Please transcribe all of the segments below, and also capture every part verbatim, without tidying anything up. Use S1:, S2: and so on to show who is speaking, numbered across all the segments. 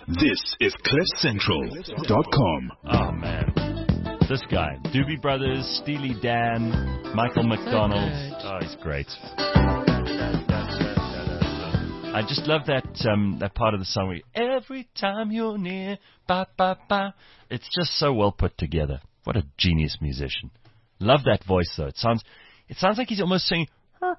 S1: This is cliff central dot com.
S2: Oh, man. This guy. Doobie Brothers, Steely Dan, Michael McDonald. Oh, he's great. I just love that um, that part of the song where every time you're near, ba ba ba. It's just so well put together. What a genius musician. Love that voice though. It sounds it sounds like he's almost singing.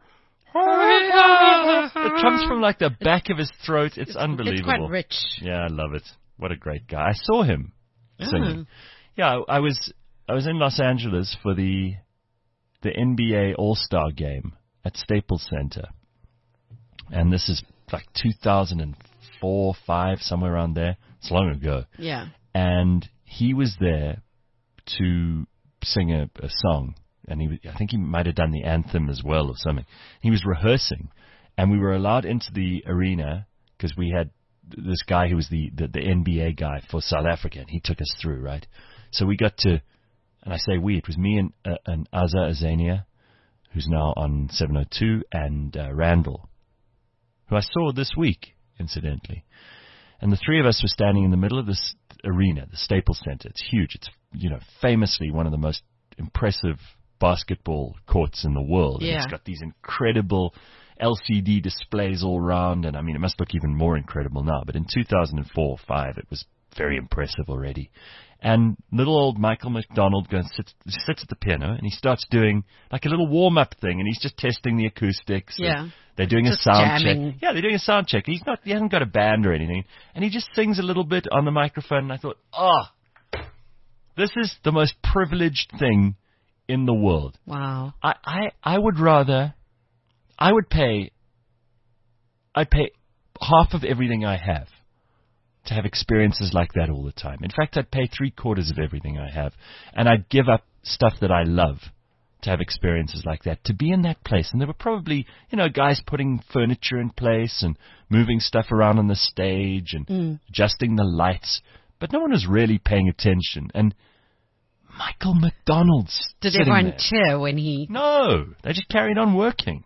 S2: It comes from like the back of his throat. It's,
S3: it's
S2: unbelievable.
S3: It's quite rich.
S2: Yeah, I love it. What a great guy. I saw him singing.
S3: Oh.
S2: Yeah, I was I was in Los Angeles for the the N B A All-Star game at Staples Center. And this is like two thousand four, five, somewhere around there. It's long ago.
S3: Yeah.
S2: And he was there to sing a, a song. And he, I think he might have done the anthem as well or something. He was rehearsing. And we were allowed into the arena because we had this guy who was the, the, the N B A guy for South Africa. And he took us through, right? So we got to, and I say we, it was me and, uh, and Azza Azania, who's now on seven oh two, and uh, Randall, who I saw this week, incidentally. And the three of us were standing in the middle of this arena, the Staples Center. It's huge. It's, you know, famously one of the most impressive basketball courts in the world.
S3: Yeah.
S2: And it's got these incredible L C D displays all around. And, I mean, it must look even more incredible now. But in two thousand four or five, it was very impressive already. And little old Michael McDonald goes sits, sits at the piano, and he starts doing like a little warm-up thing, and he's just testing the acoustics.
S3: Yeah.
S2: They're doing
S3: Just
S2: a sound
S3: jamming.
S2: check. Yeah, they're doing a sound check. He's not. He hasn't got a band or anything, and he just sings a little bit on the microphone. And I thought, oh, this is the most privileged thing in the world.
S3: Wow.
S2: I, I, I would rather, I would pay, I'd pay half of everything I have to have experiences like that all the time. In fact, I'd pay three quarters of everything I have, and I'd give up stuff that I love to have experiences like that, to be in that place. And there were probably, you know, guys putting furniture in place and moving stuff around on the stage and
S3: Mm.
S2: adjusting the lights, but no one was really paying attention. And Michael McDonald's
S3: Did
S2: sitting
S3: everyone
S2: there.
S3: cheer when he...
S2: No, they just carried on working.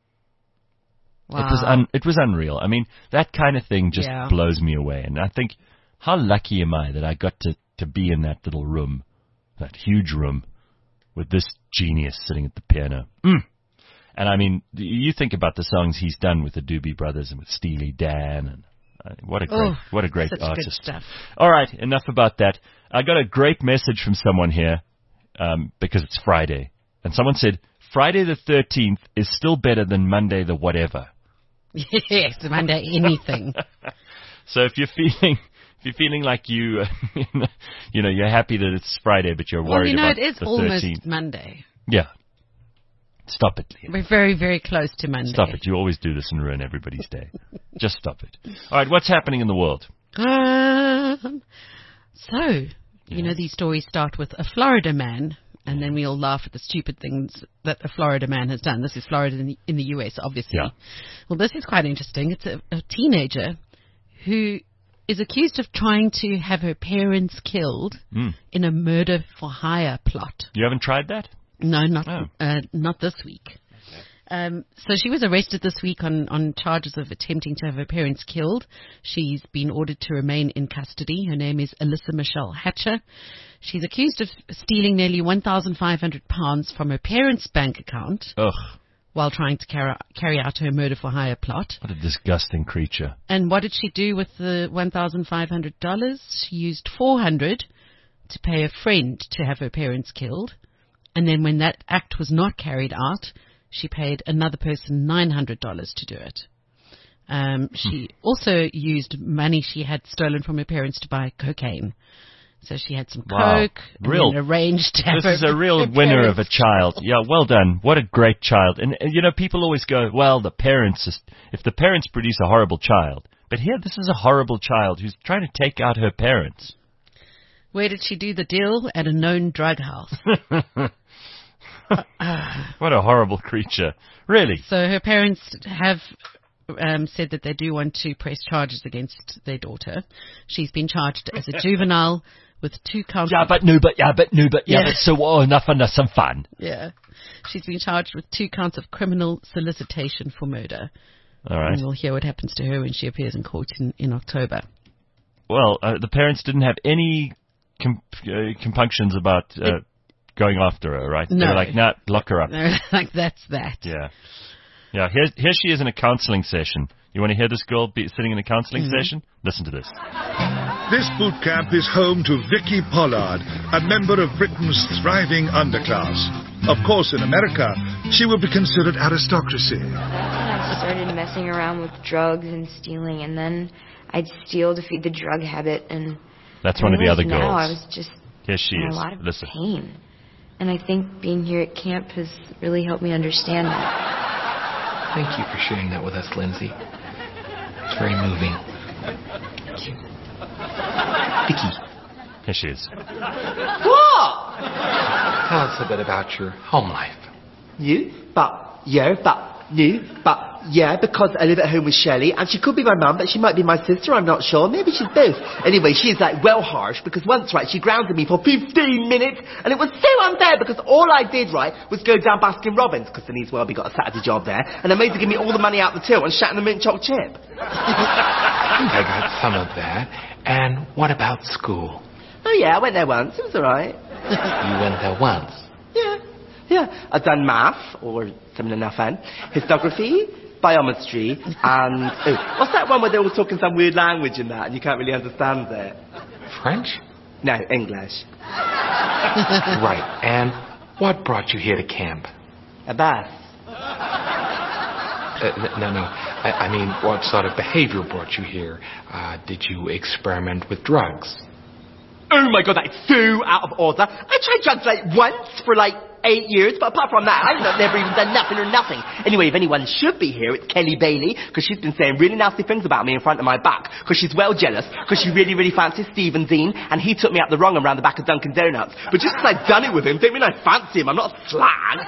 S3: Wow.
S2: It was un, it was unreal. I mean, that kind of thing just
S3: Yeah.
S2: blows me away. And I think, how lucky am I that I got to, to be in that little room, that huge room, with this genius sitting at the piano. Mm. And I mean, you think about the songs he's done with the Doobie Brothers and with Steely Dan, and uh, what a great,
S3: Oh,
S2: what a great
S3: such
S2: artist.
S3: good stuff.
S2: All right, enough about that. I got a great message from someone here um, because it's Friday, and someone said Friday the thirteenth is still better than Monday the whatever.
S3: Yes, Monday, anything.
S2: So if you're feeling, if you're feeling like you, uh, you know, you're happy that it's Friday, but you're
S3: Well,
S2: worried
S3: you know,
S2: about
S3: it is
S2: the
S3: almost
S2: thirteenth.
S3: Monday.
S2: Yeah. Stop it, Liam.
S3: We're very, very close to Monday.
S2: Stop it. You always do this and ruin everybody's day. Just stop it. All right, what's happening in the world?
S3: Um, so, you
S2: Yeah.
S3: know, these stories start with a Florida man, and then we all laugh at the stupid things that a Florida man has done. This is Florida in the, in the U S, obviously.
S2: Yeah.
S3: Well, this is quite interesting. It's a, a teenager who is accused of trying to have her parents killed
S2: Mm.
S3: in a murder-for-hire plot.
S2: You haven't tried that?
S3: No, not
S2: Oh.
S3: uh, not this week. Um, so she was arrested this week on, on charges of attempting to have her parents killed. She's been ordered to remain in custody. Her name is Alyssa Michelle Hatcher. She's accused of stealing nearly one thousand five hundred pounds from her parents' bank account
S2: Ugh,
S3: while trying to carry, carry out her murder-for-hire plot.
S2: what a disgusting creature.
S3: And what did she do with the one thousand five hundred dollars? She used four hundred dollars to pay a friend to have her parents killed. And then when that act was not carried out, she paid another person nine hundred dollars to do it. Um, she also used money she had stolen from her parents to buy cocaine. So she had some
S2: Wow.
S3: coke and
S2: Real-
S3: then arranged to have
S2: This is
S3: her-
S2: a real
S3: her
S2: winner of a
S3: parents
S2: child.
S3: killed.
S2: Yeah, well done. What a great child. And, and, you know, people always go, well, the parents, is, if the parents produce a horrible child. But here, this is a horrible child who's trying to take out her parents.
S3: Where did she do the deal? At a known drug house.
S2: What a horrible creature. Really?
S3: So her parents have um, said that they do want to press charges against their daughter. She's been charged as a juvenile with two counts.
S2: Yeah,
S3: of,
S2: but no, but yeah, but no, but yeah,
S3: Yeah.
S2: but so oh, enough and that's some fun.
S3: yeah, she's been charged with two counts of criminal solicitation for murder.
S2: All right.
S3: And we'll hear what happens to her when she appears in court in, in October.
S2: well, uh, the parents didn't have any comp- uh, compunctions about uh, going after her, right?
S3: No.
S2: They were like, nah, lock her up.
S3: Like, that's that.
S2: Yeah. Yeah, here, here she is in a counseling session. You want to hear this girl be sitting in a counseling
S3: Mm-hmm.
S2: session? Listen to this.
S1: This boot camp is home to Vicky Pollard, a member of Britain's thriving underclass. Of course, in America, she will be considered aristocracy.
S4: I started messing around with drugs and stealing, and then I'd steal to feed the drug habit, and
S2: That's one of the other girls.
S4: now I was just
S2: Here she
S4: in
S2: is.
S4: a lot of
S2: Listen.
S4: pain. And I think being here at camp has really helped me understand that.
S5: Thank you for sharing that with us, Lindsay. It's very moving. Thank you. Vicky,
S2: Here she is.
S6: What?
S5: tell us a bit about your home life.
S6: You? But, yeah, but, you, but, yeah, because I live at home with Shelley, and she could be my mum, but she might be my sister, I'm not sure. Maybe she's both. Anyway, she's like well harsh, because once, right, she grounded me for fifteen minutes, and it was so unfair, because all I did, right, was go down Baskin Robbins, because Denise Welby got a Saturday job there, and I made her give me all the money out the till and shat in the mint choc chip.
S5: I got some of that. And what about school?
S6: Oh yeah, I went there once, it was alright.
S5: You went there once.
S6: Yeah, yeah. I've done math, or similar nothing, histography, biometry, and... Oh, what's that one where they're all talking some weird language in that and you can't really understand it?
S5: French?
S6: No, English.
S5: Right. And what brought you here to camp?
S6: A bath.
S5: Uh, n- no, no. I, I mean, what sort of behavior brought you here? Uh, did you experiment with drugs?
S6: Oh my god, that's so out of order. I tried drugs like once for like eight years, but apart from that, I've not, never even done nothing or nothing. Anyway, if anyone should be here, it's Kelly Bailey, because she's been saying really nasty things about me in front of my back, because she's well jealous, because she really, really fancies Stephen Dean, and he took me up the wrong around the back of Dunkin' Donuts. But just because I've done it with him, don't mean I fancy him. I'm not a slag.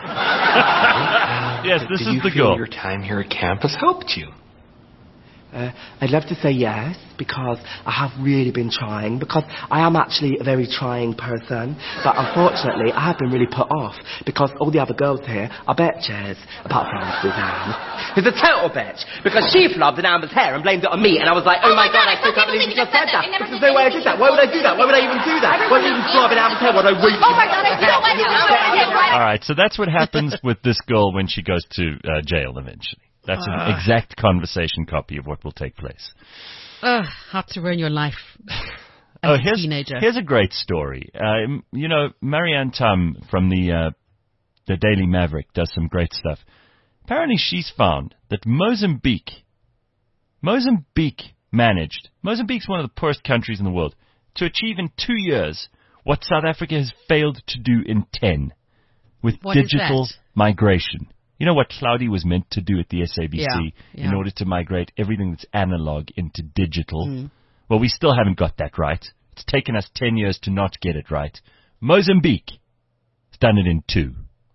S2: Yes, this
S5: Did
S2: is
S5: you
S2: the
S5: feel
S2: girl.
S5: your time here at camp has helped you?
S6: Uh, I'd love to say yes, because I have really been trying, because I am actually a very trying person, but unfortunately I have been really put off, because all the other girls here are bitches, apart from Suzanne, who's a total bitch, because she flubbed in Amber's hair and blamed it on me, and I was like, oh,
S4: Oh
S6: my
S4: my
S6: god,
S4: God,
S6: I still can't believe you just said that,
S4: I never
S6: because
S4: did
S6: there's no way I
S4: anything
S6: did that. Why would I do that? Why would I even do that? Why would I even flub in Amber's hair? Why would I wait?
S4: Oh my God, I don't like it.
S2: All right, so that's what happens with this girl when she goes to uh, jail eventually. That's an
S3: Uh.
S2: exact conversation copy of what will take place.
S3: Ugh, how to ruin your life as
S2: Oh,
S3: a
S2: here's,
S3: teenager.
S2: here's a great story. Um, you know, Marianne Tum from the uh, the Daily Maverick does some great stuff. Apparently, she's found that Mozambique, Mozambique managed, Mozambique's one of the poorest countries in the world, to achieve in two years what South Africa has failed to do in ten, with
S3: What is
S2: digital
S3: that?
S2: migration. You know what Cloudy was meant to do at the S A B C
S3: Yeah, yeah.
S2: in order to migrate everything that's analog into digital?
S3: Mm.
S2: Well, we still haven't got that right. It's taken us ten years to not get it right. Mozambique has done it in two.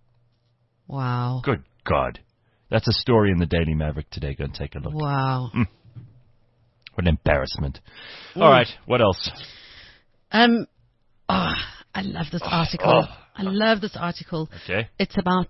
S3: Wow.
S2: Good God. That's a story in the Daily Maverick today. Go and take a look.
S3: Wow.
S2: What an embarrassment. All right, what else?
S3: Um, oh, I love this article.
S2: oh.
S3: I love this article.
S2: Okay.
S3: It's about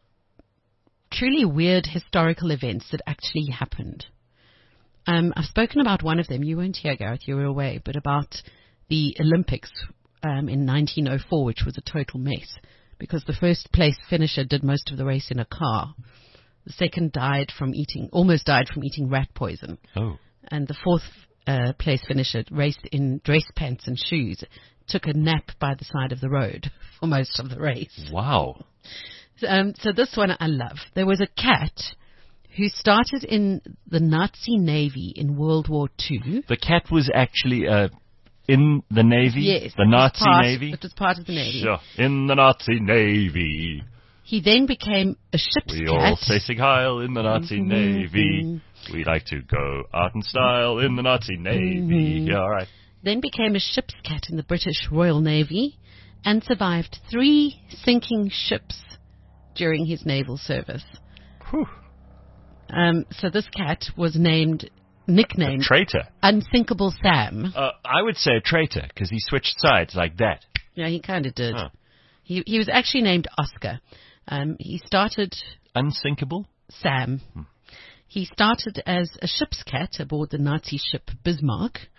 S3: truly weird historical events that actually happened. Um, I've spoken about one of them. You weren't here, Gareth. You were away. But about the Olympics um, in nineteen oh four, which was a total mess because the first place finisher did most of the race in a car. The second died from eating, almost died from eating rat poison.
S2: Oh.
S3: And the fourth uh, place finisher raced in dress pants and shoes, took a nap by the side of the road for most of the race.
S2: Wow.
S3: Um, so this one I love. There was a cat who started in the Nazi Navy in World War Two.
S2: The cat was actually uh, in the Navy?
S3: Yes.
S2: The
S3: it was
S2: Nazi
S3: part-
S2: Navy?
S3: It was part of the Navy.
S2: Sure. In the Nazi Navy.
S3: He then became a ship's
S2: We
S3: cat.
S2: all say Sig Heil in the Nazi
S3: Mhm.
S2: Navy. We like to go out in style in the Nazi Navy.
S3: Mhm.
S2: Yeah, all right.
S3: Then became a ship's cat in the British Royal Navy and survived three sinking ships during his naval service.
S2: Whew.
S3: Um, so this cat was named, nicknamed
S2: Traitor.
S3: Unsinkable Sam.
S2: Uh, I would say a traitor because he switched sides like that.
S3: Yeah, he kind of did.
S2: Huh.
S3: He he was actually named Oscar. Um, he started
S2: Unsinkable?
S3: Sam.
S2: Hmm.
S3: He started as a ship's cat aboard the Nazi ship Bismarck,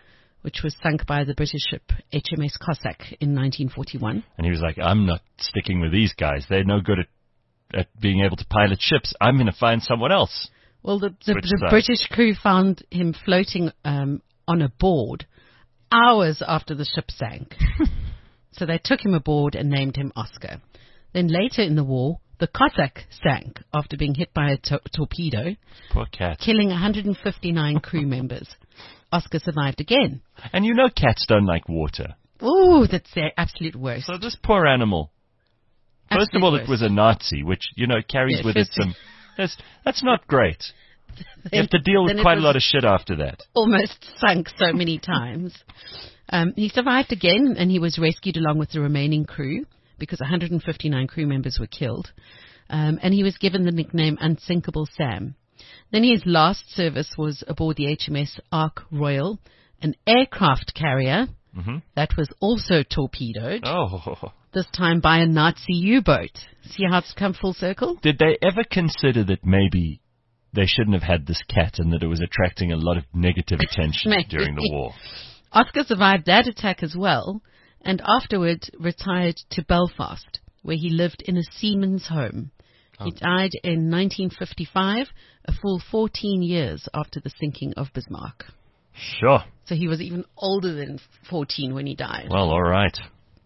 S3: which was sunk by the British ship H M S Cossack in nineteen forty-one.
S2: And he was like, I'm not sticking with these guys. They're no good at, at being able to pilot ships. I'm going to find someone else.
S3: Well, the, the,
S2: Switch
S3: the
S2: sides.
S3: British crew found him floating um, on a board hours after the ship sank. So they took him aboard and named him Oscar. Then later in the war, the Cossack sank after being hit by a to- torpedo,
S2: Poor cat.
S3: killing one hundred fifty-nine crew members. Oscar survived again.
S2: And you know cats don't like water.
S3: Ooh, that's their absolute worst.
S2: So this poor animal, first
S3: Absolute
S2: of all,
S3: worst.
S2: it was a Nazi, which, you know, carries
S3: Yeah,
S2: with it
S3: first-
S2: some... That's, that's not great. You have to deal with
S3: Then it
S2: quite a
S3: was
S2: lot of shit after that.
S3: almost sunk so many times. Um, he survived again, and he was rescued along with the remaining crew because one hundred fifty-nine crew members were killed. Um, and he was given the nickname Unsinkable Sam. Then his last service was aboard the H M S Ark Royal, an aircraft carrier
S2: Mm-hmm.
S3: that was also torpedoed,
S2: Oh.
S3: this time by a Nazi U-boat. See how it's come full circle?
S2: Did they ever consider that maybe they shouldn't have had this cat and that it was attracting a lot of negative attention
S3: Maybe.
S2: during the war?
S3: Oscar survived that attack as well, and afterward retired to Belfast, where he lived in a seaman's home. He died in nineteen fifty-five, a full fourteen years after the sinking of Bismarck.
S2: Sure.
S3: So he was even older than fourteen when he died.
S2: Well, all right.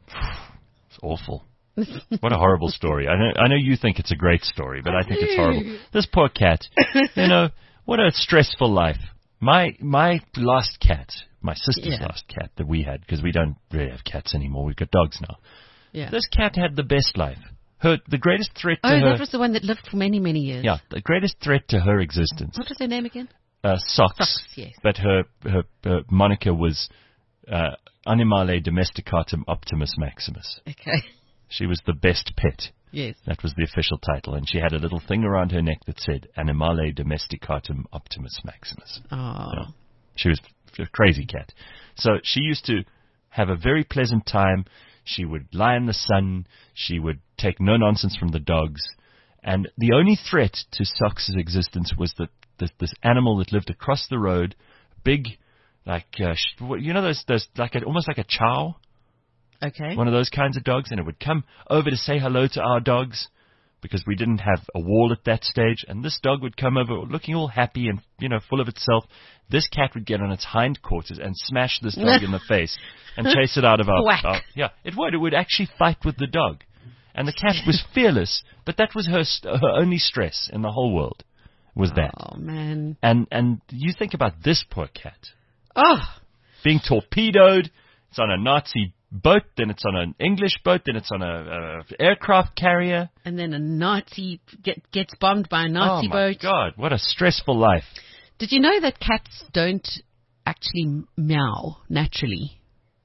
S2: It's awful. What a horrible story. I know, I know you think it's a great story, but I think it's horrible. This poor cat, you know, what a stressful life. My my last cat, my sister's
S3: Yeah.
S2: last cat that we had, because we don't really have cats anymore. We've got dogs now.
S3: Yeah.
S2: This cat had the best life. Her the greatest threat to
S3: Oh,
S2: her.
S3: that was the one that lived for many, many years.
S2: Yeah, the greatest threat to her existence.
S3: What was her name again?
S2: Uh, socks.
S3: Socks, yes.
S2: But her, her her moniker was uh, Animale Domesticatum Optimus Maximus.
S3: Okay.
S2: She was the best pet.
S3: Yes.
S2: That was the official title, and she had a little thing around her neck that said Animale Domesticatum Optimus Maximus.
S3: Oh.
S2: Yeah. She was a crazy cat. So she used to have a very pleasant time. She would lie in the sun. She would take no nonsense from the dogs. And the only threat to Socks's existence was that this, this animal that lived across the road, big, like, uh, sh- you know, those, those like a, almost like a chow,
S3: Okay.
S2: one of those kinds of dogs, and it would come over to say hello to our dogs because we didn't have a wall at that stage. And this dog would come over looking all happy and, you know, full of itself. This cat would get on its hindquarters and smash this dog in the face and chase it out of our,
S3: Whack.
S2: our... Yeah, it would. It would actually fight with the dog. And the cat was fearless, but that was her st- her only stress in the whole world, was that.
S3: Oh, man.
S2: And and you think about this poor cat.
S3: Oh.
S2: Being torpedoed, it's on a Nazi boat, then it's on an English boat, then it's on a, a aircraft carrier.
S3: And then a Nazi get, gets bombed by a Nazi
S2: oh my
S3: boat.
S2: God, what a stressful life.
S3: Did you know that cats don't actually meow naturally?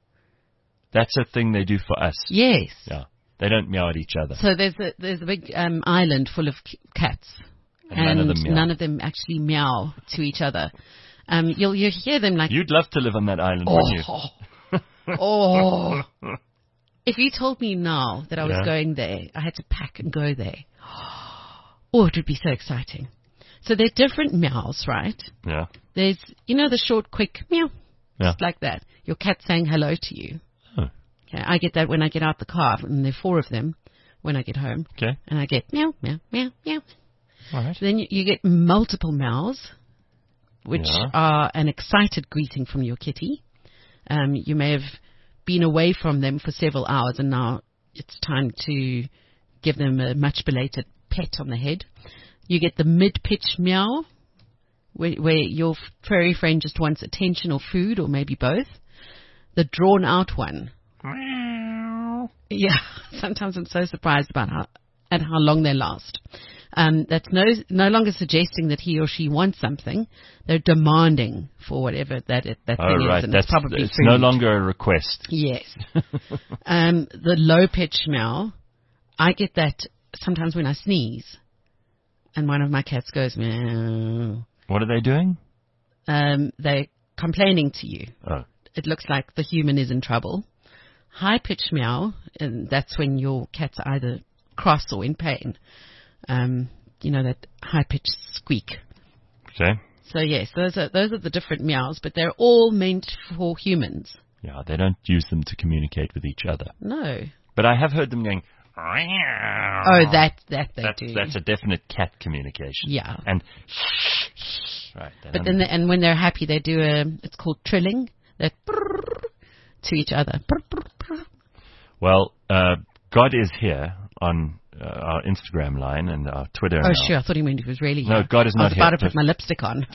S2: That's a thing they do for us.
S3: Yes.
S2: Yeah. They don't meow at each other.
S3: So there's a there's a big um, island full of c- cats,
S2: And none of them meow.
S3: none of them actually meow to each other. Um, you'll you hear them like,
S2: You'd love to live on that island, wouldn't you?
S3: oh, oh. If you told me now that I was
S2: Yeah.
S3: going there, I had to pack and go there. Oh, it would be so exciting. So there are different meows, right?
S2: Yeah.
S3: There's, you know, the short, quick meow,
S2: Yeah.
S3: just like that. Your cat saying hello to you.
S2: Oh.
S3: Okay, I get that when I get out the car, and there are four of them when I get home.
S2: Okay.
S3: And I get meow, meow, meow, meow.
S2: All right.
S3: Then you, you get multiple meows, which
S2: Yeah.
S3: are an excited greeting from your kitty. Um, you may have been away from them for several hours, and now it's time to give them a much belated pet on the head. You get the mid-pitch meow, where, where your furry friend just wants attention or food, or maybe both. The drawn-out one. Yeah, sometimes I'm so surprised about how at how long they last. Um, that's no no longer suggesting that he or she wants something. They're demanding for whatever that it, that
S2: Oh,
S3: thing
S2: right.
S3: is, and
S2: That's,
S3: it's probably
S2: it's
S3: food.
S2: no longer a request.
S3: Yes. um, the low pitch meow, I get that sometimes when I sneeze, and one of my cats goes meow.
S2: What are they doing?
S3: Um, they're complaining to you.
S2: Oh.
S3: It looks like the human is in trouble. High pitch meow, and that's when your cat's either cross or in pain. Um, you know, that high pitched squeak.
S2: Okay.
S3: So yes, those are those are the different meows, but they're all meant for humans.
S2: Yeah, they don't use them to communicate with each other.
S3: No.
S2: But I have heard them going.
S3: Oh, that that they
S2: that's,
S3: do.
S2: That's a definite cat communication.
S3: Yeah.
S2: And right.
S3: But then, they, and when they're happy, they do a. It's called trilling. That to each other.
S2: Well, uh, God is here on uh, our Instagram line and our Twitter.
S3: Oh,
S2: now.
S3: sure. I thought he meant he was really
S2: No,
S3: here.
S2: God is not
S3: I was about
S2: here.
S3: to put my lipstick on.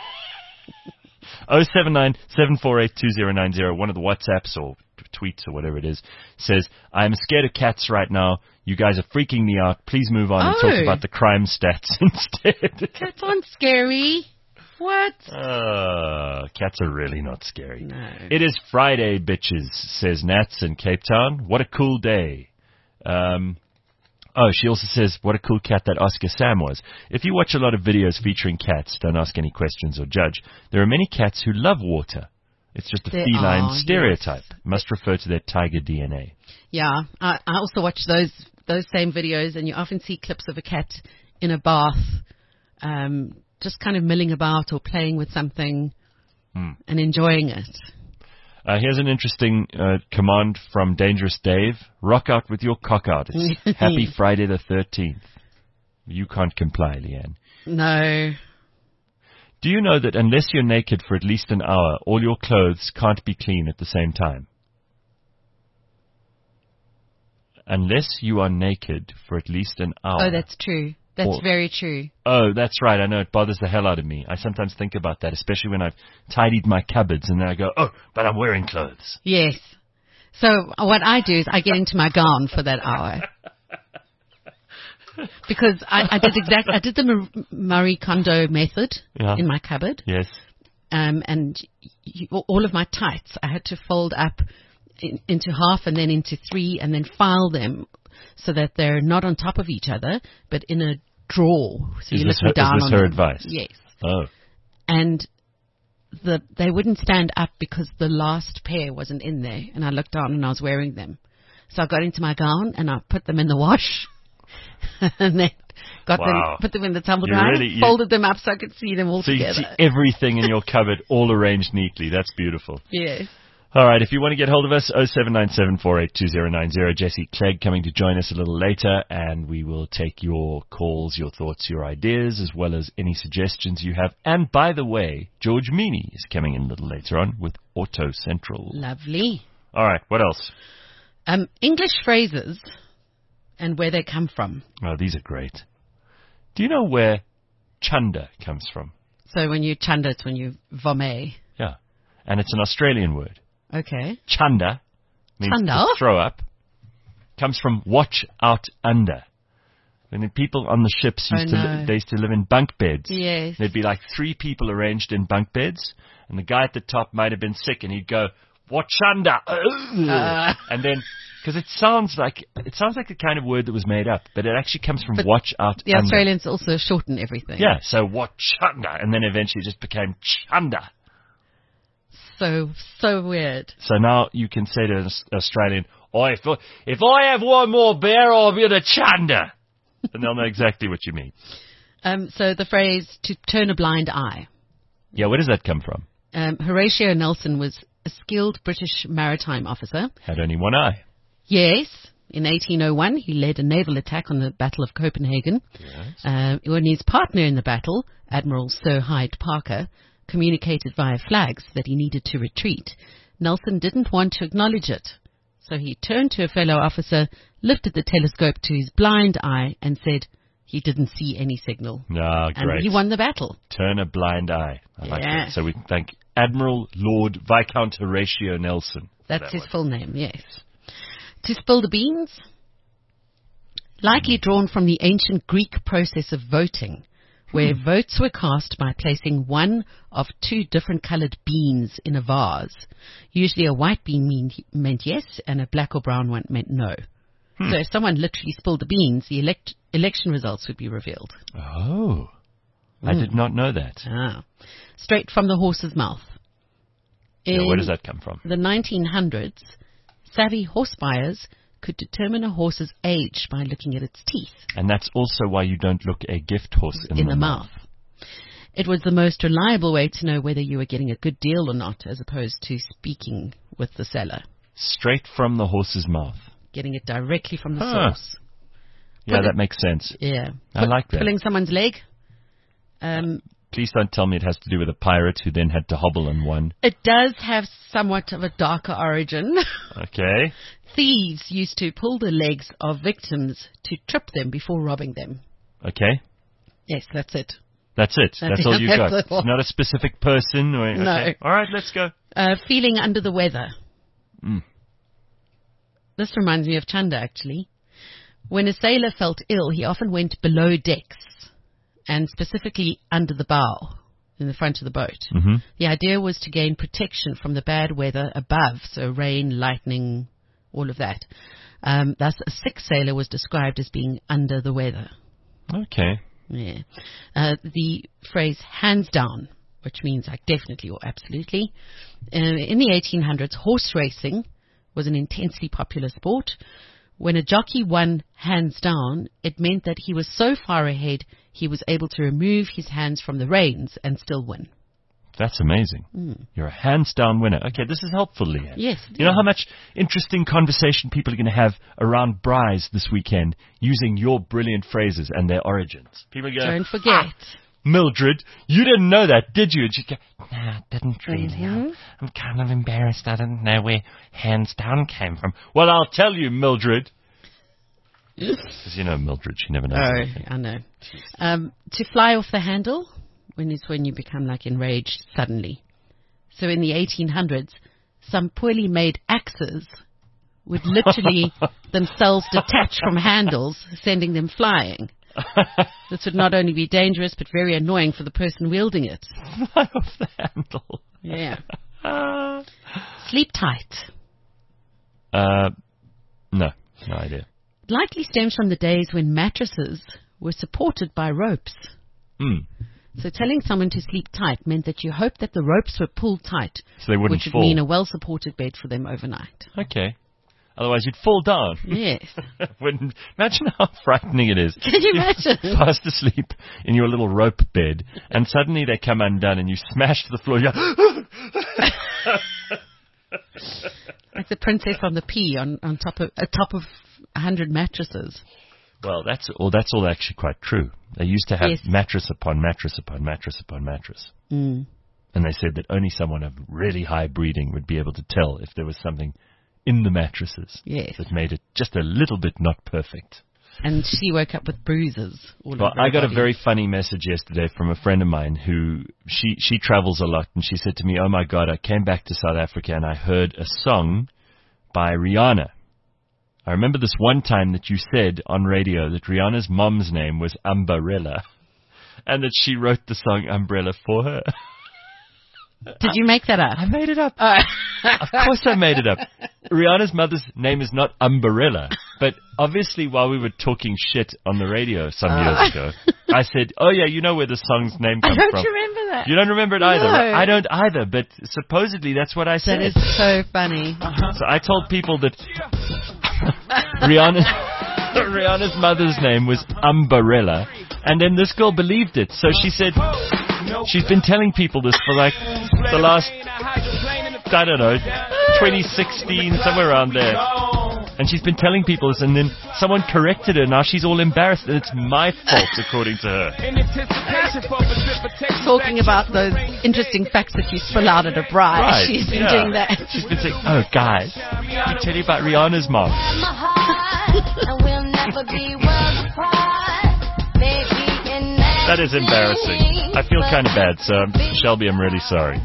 S2: oh seven nine, seven four eight, two zero nine zero, one of the WhatsApps or tweets or whatever it is, says, I'm scared of cats right now. You guys are freaking me out. Please move on and
S3: Oh.
S2: talk about the crime stats instead.
S3: Cats aren't scary. What?
S2: Uh, cats are really not scary.
S3: No.
S2: It is Friday, bitches, says Nats in Cape Town. What a cool day. Um, oh, she also says, what a cool cat that Oscar Sam was. If you watch a lot of videos featuring cats, don't ask any questions or judge. There are many cats who love water. It's just a
S3: There
S2: feline
S3: are,
S2: stereotype.
S3: yes.
S2: Must refer to their tiger D N A.
S3: Yeah, I, I also watch those those same videos, and you often see clips of a cat in a bath, um, just kind of milling about or playing with something
S2: Hmm.
S3: and enjoying it.
S2: Uh, here's an interesting uh, command from Dangerous Dave. Rock out with your cock out. It's Happy Friday the thirteenth. You can't comply, Leanne.
S3: No.
S2: Do you know that unless you're naked for at least an hour, all your clothes can't be clean at the same time? Unless you are naked for at least an hour.
S3: Oh, that's true. That's
S2: Or-
S3: very true.
S2: Oh, that's right. I know it bothers the hell out of me. I sometimes think about that, especially when I've tidied my cupboards and then I go, oh, but I'm wearing clothes.
S3: Yes. So what I do is I get into my gown for that hour. Because I, I did exact, I did the Mar- Marie Kondo method
S2: Yeah.
S3: in my cupboard.
S2: Yes.
S3: Um, and y y all of my tights I had to fold up in, into half and then into three and then file them so that they're not on top of each other, but in a drawer. So
S2: Is
S3: you
S2: this
S3: lift them
S2: her- is
S3: down
S2: this
S3: on
S2: her
S3: them.
S2: advice?
S3: Yes.
S2: Oh.
S3: And the they wouldn't stand up because the last pair wasn't in there, and I looked down and I was wearing them. So I got into my gown and I put them in the wash, and then got
S2: Wow.
S3: them, put them in the tumble
S2: You
S3: dryer,
S2: really- you-
S3: folded them up so I could see them all
S2: So you
S3: together.
S2: see everything in your cupboard all arranged neatly. That's beautiful.
S3: Yes.
S2: All right, if you want to get hold of us, oh seven nine seven four eight two zero nine zero. Jesse Clegg coming to join us a little later, and we will take your calls, your thoughts, your ideas, as well as any suggestions you have. And by the way, George Meany is coming in a little later on with Auto Central.
S3: Lovely.
S2: All right, what else?
S3: Um, English phrases and where they come from.
S2: Oh, these are great. Do you know where chanda comes from?
S3: So when you chanda, it's when you vomit.
S2: Yeah, and it's an Australian word.
S3: Okay.
S2: Chanda means
S3: Chanda?
S2: to throw up. Comes from watch out under. When the people on the ships used
S3: Oh,
S2: to
S3: no.
S2: li- they used to live in bunk beds.
S3: Yes.
S2: There'd be like three people arranged in bunk beds, and the guy at the top might have been sick, and he'd go, "Watch under,"
S3: Uh.
S2: and then because it sounds like it sounds like the kind of word that was made up, but it actually comes from
S3: But
S2: watch out
S3: The
S2: under.
S3: Australians also shorten everything.
S2: Yeah, so watch under, and then eventually it just became chanda.
S3: So, so weird.
S2: So now you can say to an Aus- Australian, oh, if, if I have one more beer, I'll be the chanda. And they'll know exactly what you mean.
S3: Um, so the phrase to turn a blind eye.
S2: Yeah, where does that come from?
S3: Um, Horatio Nelson was a skilled British maritime officer.
S2: Had only one eye.
S3: Yes, in eighteen oh one, he led a naval attack on the Battle of Copenhagen.
S2: Yes.
S3: Uh, when his partner in the battle, Admiral Sir Hyde Parker, communicated via flags that he needed to retreat, Nelson didn't want to acknowledge it. So he turned to a fellow officer, lifted the telescope to his blind eye, and said he didn't see any signal.
S2: Ah,
S3: And
S2: great.
S3: he won the battle.
S2: Turn a blind eye. I like
S3: Yeah.
S2: that. So we can thank Admiral Lord Viscount Horatio Nelson. for
S3: That's
S2: that
S3: his
S2: one.
S3: full name, yes. To spill the beans? Likely drawn from the ancient Greek process of voting, where votes were cast by placing one of two different colored beans in a vase. Usually a white bean mean, meant yes, and a black or brown one meant no. So if someone literally spilled the beans, the elect- election results would be revealed.
S2: Oh. I
S3: Mm.
S2: did not know that.
S3: Ah. Straight from the horse's mouth.
S2: Yeah, where
S3: In
S2: does that come from?
S3: the nineteen hundreds, savvy horse buyers could determine a horse's age by looking at its teeth
S2: And that's also why you don't look a gift horse in,
S3: in the mouth. It was the most reliable way to know whether you were getting a good deal or not, as opposed to speaking with the seller.
S2: Straight from the horse's mouth.
S3: Getting it directly from the
S2: Huh.
S3: source.
S2: Yeah,
S3: Put
S2: that
S3: it-
S2: makes sense.
S3: Yeah.
S2: I like that.
S3: Pulling someone's leg. Um,
S2: Please don't tell me it has to do with a pirate who then had to hobble and won.
S3: it does have somewhat of a darker origin.
S2: Okay.
S3: Thieves used to pull the legs of victims to trip them before robbing them.
S2: Okay.
S3: Yes, that's it.
S2: That's it.
S3: That's
S2: That's all
S3: it.
S2: you
S3: That's
S2: got.
S3: all.
S2: It's not a specific person. Or,
S3: No.
S2: okay. All right, let's go.
S3: Uh, feeling under the weather.
S2: Mm.
S3: This reminds me of Chanda, actually. When a sailor felt ill, he often went below decks, and specifically under the bow, in the front of the boat.
S2: Mm-hmm.
S3: The idea was to gain protection from the bad weather above, so rain, lightning, all of that. Um, thus, a sick sailor was described as being under the weather.
S2: Okay.
S3: Yeah. Uh, the phrase hands down, which means like definitely or absolutely. Uh, in the eighteen hundreds, horse racing was an intensely popular sport. When a jockey won hands down, it meant that he was so far ahead he was able to remove his hands from the reins and still win.
S2: That's amazing.
S3: Mm.
S2: You're a hands-down winner. Okay, this is helpful, Leanne.
S3: Yes.
S2: You know how much interesting conversation people are going to have around Bry's this weekend using your brilliant phrases and their origins. People are going,
S3: Don't forget.
S2: "Ah, Mildred, you didn't know that, did you?" And she'd go, "No, I didn't really.
S3: Mhm.
S2: I'm, I'm kind of embarrassed. I didn't know where hands down came from." Well, I'll tell you, Mildred. Because you know Mildred, she never knows
S3: Oh,
S2: anything.
S3: I know. Um, to fly off the handle when is when you become like enraged suddenly. So in the eighteen hundreds, some poorly made axes would literally themselves detach from handles, sending them flying. This would not only be dangerous, but very annoying for the person wielding it.
S2: Fly off the handle.
S3: Yeah.
S2: Uh,
S3: Sleep tight.
S2: uh, no, no idea.
S3: Likely stems from the days when mattresses were supported by ropes.
S2: Hmm.
S3: So telling someone to sleep tight meant that you hoped that the ropes were pulled tight,
S2: So they wouldn't
S3: which would
S2: fall.
S3: mean a well-supported bed for them overnight.
S2: Okay. Otherwise, you'd fall down.
S3: Yes.
S2: When, imagine how frightening it is.
S3: Can you imagine?
S2: You're fast asleep in your little rope bed, and suddenly they come undone, and you smash to the floor. You're
S3: Like the princess on the pea on, on top of a top of a hundred mattresses.
S2: well, that's all. That's all actually quite true. They used to have
S3: Yes.
S2: mattress upon mattress upon mattress upon mattress,
S3: Mm.
S2: and they said that only someone of really high breeding would be able to tell if there was something in the mattresses
S3: Yes.
S2: that made it just a little bit not perfect.
S3: And she woke up with bruises. All
S2: Well,
S3: over her
S2: I got a
S3: body.
S2: very funny message yesterday from a friend of mine who she she travels a lot, and she said to me, "Oh my God, I came back to South Africa and I heard a song by Rihanna. I remember this one time that you said on radio that Rihanna's mom's name was Umbrella, and that she wrote the song Umbrella for her."
S3: Did you make that up?
S2: I made it up.
S3: Oh.
S2: Of course I made it up. Rihanna's mother's name is not Umbrella, but obviously while we were talking shit on the radio some years ago, I said, "Oh yeah, you know where the song's name
S3: I
S2: comes
S3: don't
S2: from."
S3: remember that.
S2: You don't remember it either.
S3: No.
S2: right? I don't either, but supposedly that's what I said.
S3: That is so funny.
S2: So I told people that Rihanna, Rihanna's mother's name was Umbrella, and then this girl believed it. So she said she's been telling people this for like the last, I don't know, twenty sixteen, somewhere around there. And she's been telling people this, and then someone corrected her. Now she's all embarrassed, and it's my fault, according to her.
S3: Talking about those interesting facts that you spill out at a bride.
S2: Right,
S3: She's been
S2: yeah.
S3: doing that.
S2: She's been saying, "Oh, guys, let me tell you about Rihanna's mom." That is embarrassing. I feel kind of bad, so Shelby, I'm really sorry.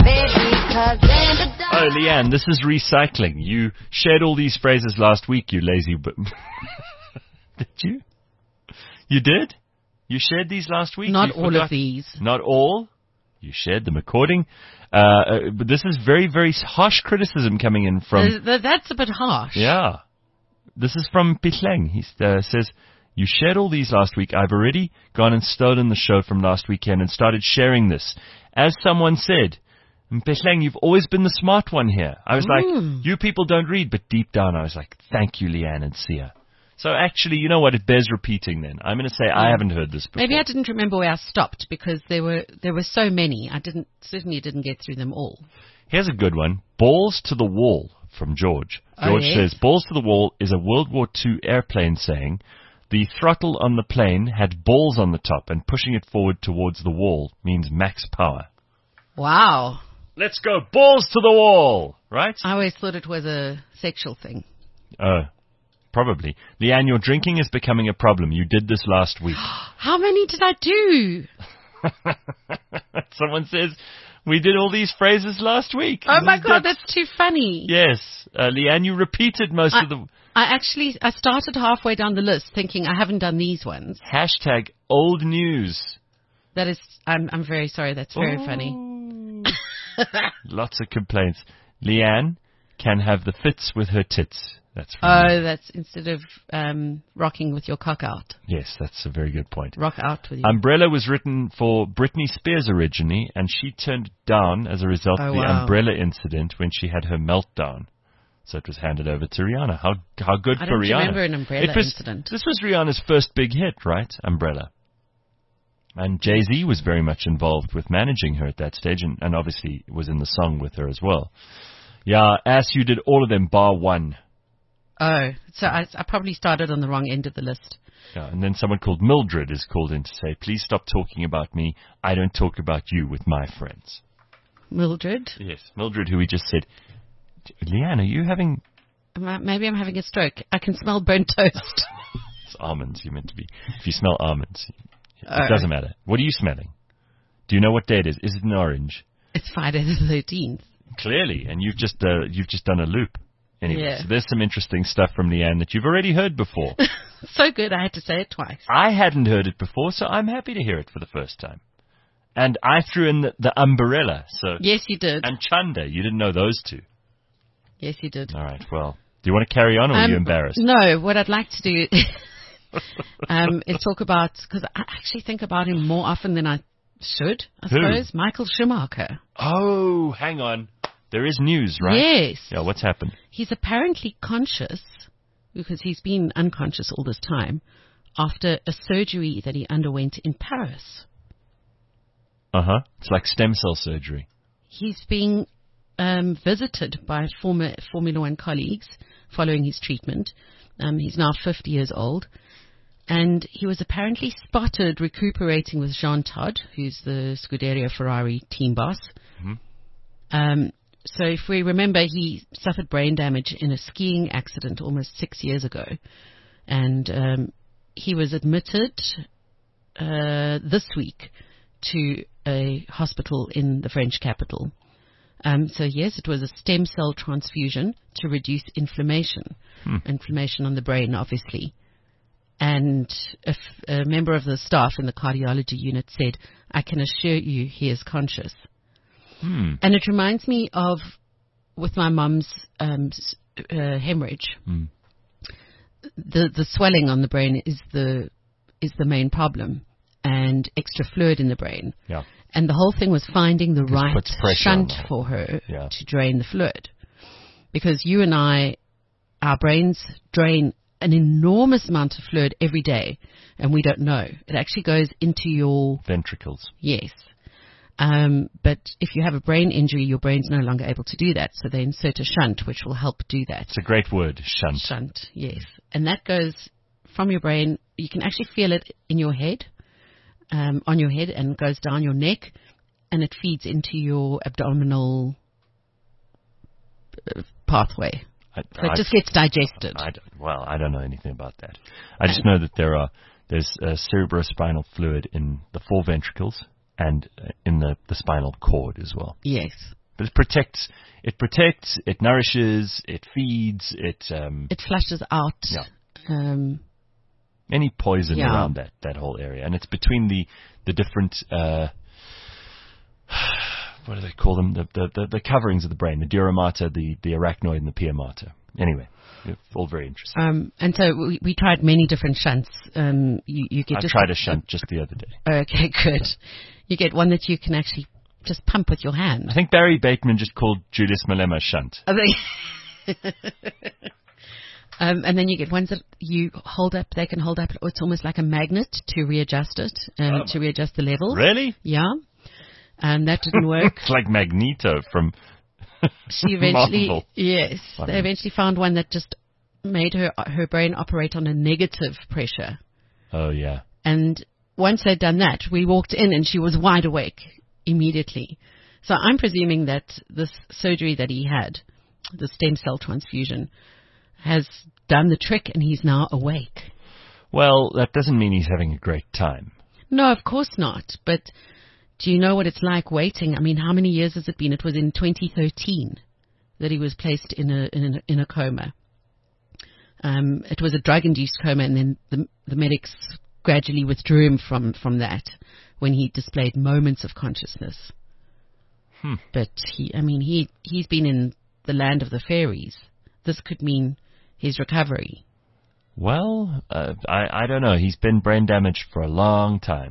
S2: Oh, Leanne, this is recycling. You shared all these phrases last week, you lazy... B- did you? You did? You shared these last week?
S3: Not
S2: You
S3: all
S2: forgot?
S3: of these.
S2: Not all? You shared them according. Uh, uh, but this is very, very harsh criticism coming in from...
S3: Th- th- That's a bit harsh.
S2: Yeah. This is from Pitleng. He uh, says, "You shared all these last week. I've already gone and stolen the show from last weekend and started sharing this. As someone said, Pitleng, you've always been the smart one here." I was
S3: Mm.
S2: like, you people don't read. But deep down, I was like, thank you, Leanne and Sia. So actually, you know what? It bears repeating then. I'm going to say I haven't heard this before.
S3: Maybe I didn't remember where I stopped because there were there were so many. I didn't certainly didn't get through them all.
S2: Here's a good one. Balls to the wall from George.
S3: Oh,
S2: George
S3: yes?
S2: says, balls to the wall is a World War Two airplane saying. The throttle on the plane had balls on the top, and pushing it forward towards the wall means max power.
S3: Wow.
S2: Let's go balls to the wall, right?
S3: I always thought it was a sexual thing.
S2: Uh, probably. Leanne, your drinking is becoming a problem. You did this last week.
S3: How many did I do?
S2: Someone says, we did all these phrases last week.
S3: Oh my God,
S2: That's-
S3: that's too funny.
S2: Yes. Uh, Leanne, you repeated most
S3: I,
S2: of the...
S3: I actually, I started halfway down the list thinking I haven't done these ones.
S2: Hashtag old news.
S3: That is, I'm, I'm very sorry. That's very
S2: Oh.
S3: funny.
S2: Lots of complaints. Leanne can have the fits with her tits. That's from
S3: Oh, that's instead of um, rocking with your cock out.
S2: Yes, that's a very good point.
S3: Rock out with you.
S2: Umbrella was written for Britney Spears originally, and she turned it down as a result
S3: Oh,
S2: of the
S3: wow.
S2: Umbrella incident when she had her meltdown. So it was handed over to Rihanna. How how good
S3: I
S2: for
S3: don't
S2: Rihanna.
S3: remember an Umbrella
S2: It was-
S3: incident.
S2: This was Rihanna's first big hit, right? Umbrella. And Jay-Z was very much involved with managing her at that stage, and, and obviously was in the song with her as well. Yeah, Ass, you did all of them, bar one.
S3: Oh, so I, I probably started on the wrong end of the list.
S2: Yeah, and then someone called Mildred is called in to say, please stop talking about me. I don't talk about you with my friends.
S3: Mildred?
S2: Yes, Mildred, who we just said, Leanne, are you having...
S3: Am I- Maybe I'm having a stroke. I can smell burnt toast.
S2: It's almonds you're meant to be. If you smell almonds, it
S3: Oh.
S2: doesn't matter. What are you smelling? Do you know what day it is? Is it an orange?
S3: It's Friday the thirteenth.
S2: Clearly, and you've just uh, you've just done a loop. Anyway,
S3: Yeah.
S2: so there's some interesting stuff from Leanne that you've already heard before.
S3: So good, I had to say it twice.
S2: I hadn't heard it before, so I'm happy to hear it for the first time. And I threw in the, the umbrella, so
S3: Yes, you did.
S2: and Chanda. You didn't know those two.
S3: Yes, you did.
S2: All right. Well, do you want to carry on, or are
S3: Um,
S2: you embarrassed?
S3: No, what I'd like to do um, is talk about, because I actually think about him more often than I should, I
S2: Who?
S3: suppose, Michael Schumacher.
S2: Oh, hang on. There is news, right?
S3: Yes.
S2: Yeah. What's happened?
S3: He's apparently conscious, because he's been unconscious all this time, after a surgery that he underwent in Paris.
S2: Uh huh. It's like stem cell surgery.
S3: He's being um, visited by former Formula One colleagues following his treatment. Um, he's now fifty years old. And he was apparently spotted recuperating with Jean Todt, who's the Scuderia Ferrari team boss.
S2: Mm-hmm.
S3: Um, so if we remember, he suffered brain damage in a skiing accident almost six years ago. And um, he was admitted uh, this week to a hospital in the French capital. Um, so yes, it was a stem cell transfusion to reduce inflammation,
S2: Hmm.
S3: inflammation on the brain, obviously. And a, f- a member of the staff in the cardiology unit said, I can assure you he is conscious.
S2: Hmm.
S3: And it reminds me of, with my mum's um, s- uh, hemorrhage,
S2: Hmm.
S3: the the swelling on the brain is the is the main problem, and extra fluid in the brain.
S2: Yeah.
S3: And the whole thing was finding the
S2: Just
S3: right
S2: puts pressure on
S3: shunt
S2: the-
S3: for her
S2: Yeah.
S3: to drain the fluid. Because you and I, our brains drain an enormous amount of fluid every day, and we don't know. It actually goes into your,
S2: Ventricles.
S3: yes. Um, but if you have a brain injury, your brain's no longer able to do that, so they insert a shunt, which will help do that.
S2: It's a great word, shunt.
S3: Shunt, yes. And that goes from your brain. You can actually feel it in your head, um, on your head, and goes down your neck, and it feeds into your abdominal uh, pathway.
S2: I,
S3: So it
S2: I-
S3: just gets digested.
S2: I don't, well, I don't know anything about that. I just know that there are there's uh, cerebrospinal fluid in the four ventricles and uh, in the, the spinal cord as well.
S3: Yes.
S2: But it protects, it protects, it nourishes, it feeds, it um,
S3: It flushes out.
S2: Yeah.
S3: Um,
S2: any poison
S3: Yeah.
S2: around that, that whole area, and it's between the the different uh, what do they call them? The, the the the coverings of the brain, the dura mater, the the arachnoid, and the pia mater. Anyway, it's all very interesting.
S3: um, and so we, we tried many different shunts. Um, you, you get
S2: I
S3: just
S2: tried a shunt just the other day.
S3: Okay, good. You get one that you can actually just pump with your hand.
S2: I think Barry Bateman just called Julius Malema shunt.
S3: I think Um, and then you get ones that you hold up, they can hold up, it's almost like a magnet to readjust it, uh,
S2: Oh,
S3: to readjust the level.
S2: Really?
S3: Yeah. And that didn't work.
S2: It's like Magneto from
S3: She eventually,
S2: Marvel.
S3: yes,
S2: I
S3: they
S2: mean-
S3: eventually found one that just made her, her brain operate on a negative pressure.
S2: Oh, yeah.
S3: And once they'd done that, we walked in and she was wide awake immediately. So I'm presuming that this surgery that he had, the stem cell transfusion, has done the trick and he's now awake.
S2: Well, that doesn't mean he's having a great time.
S3: No, of course not. But do you know what it's like waiting? I mean, how many years has it been? It was in twenty thirteen that he was placed in a in a, in a coma. Um, it was a drug-induced coma, and then the, the medics gradually withdrew him from, from that when he displayed moments of consciousness.
S2: Hmm.
S3: But he, I mean, he he's been in the land of the fairies. This could mean his recovery.
S2: Well, uh, I, I don't know. He's been brain damaged for a long time.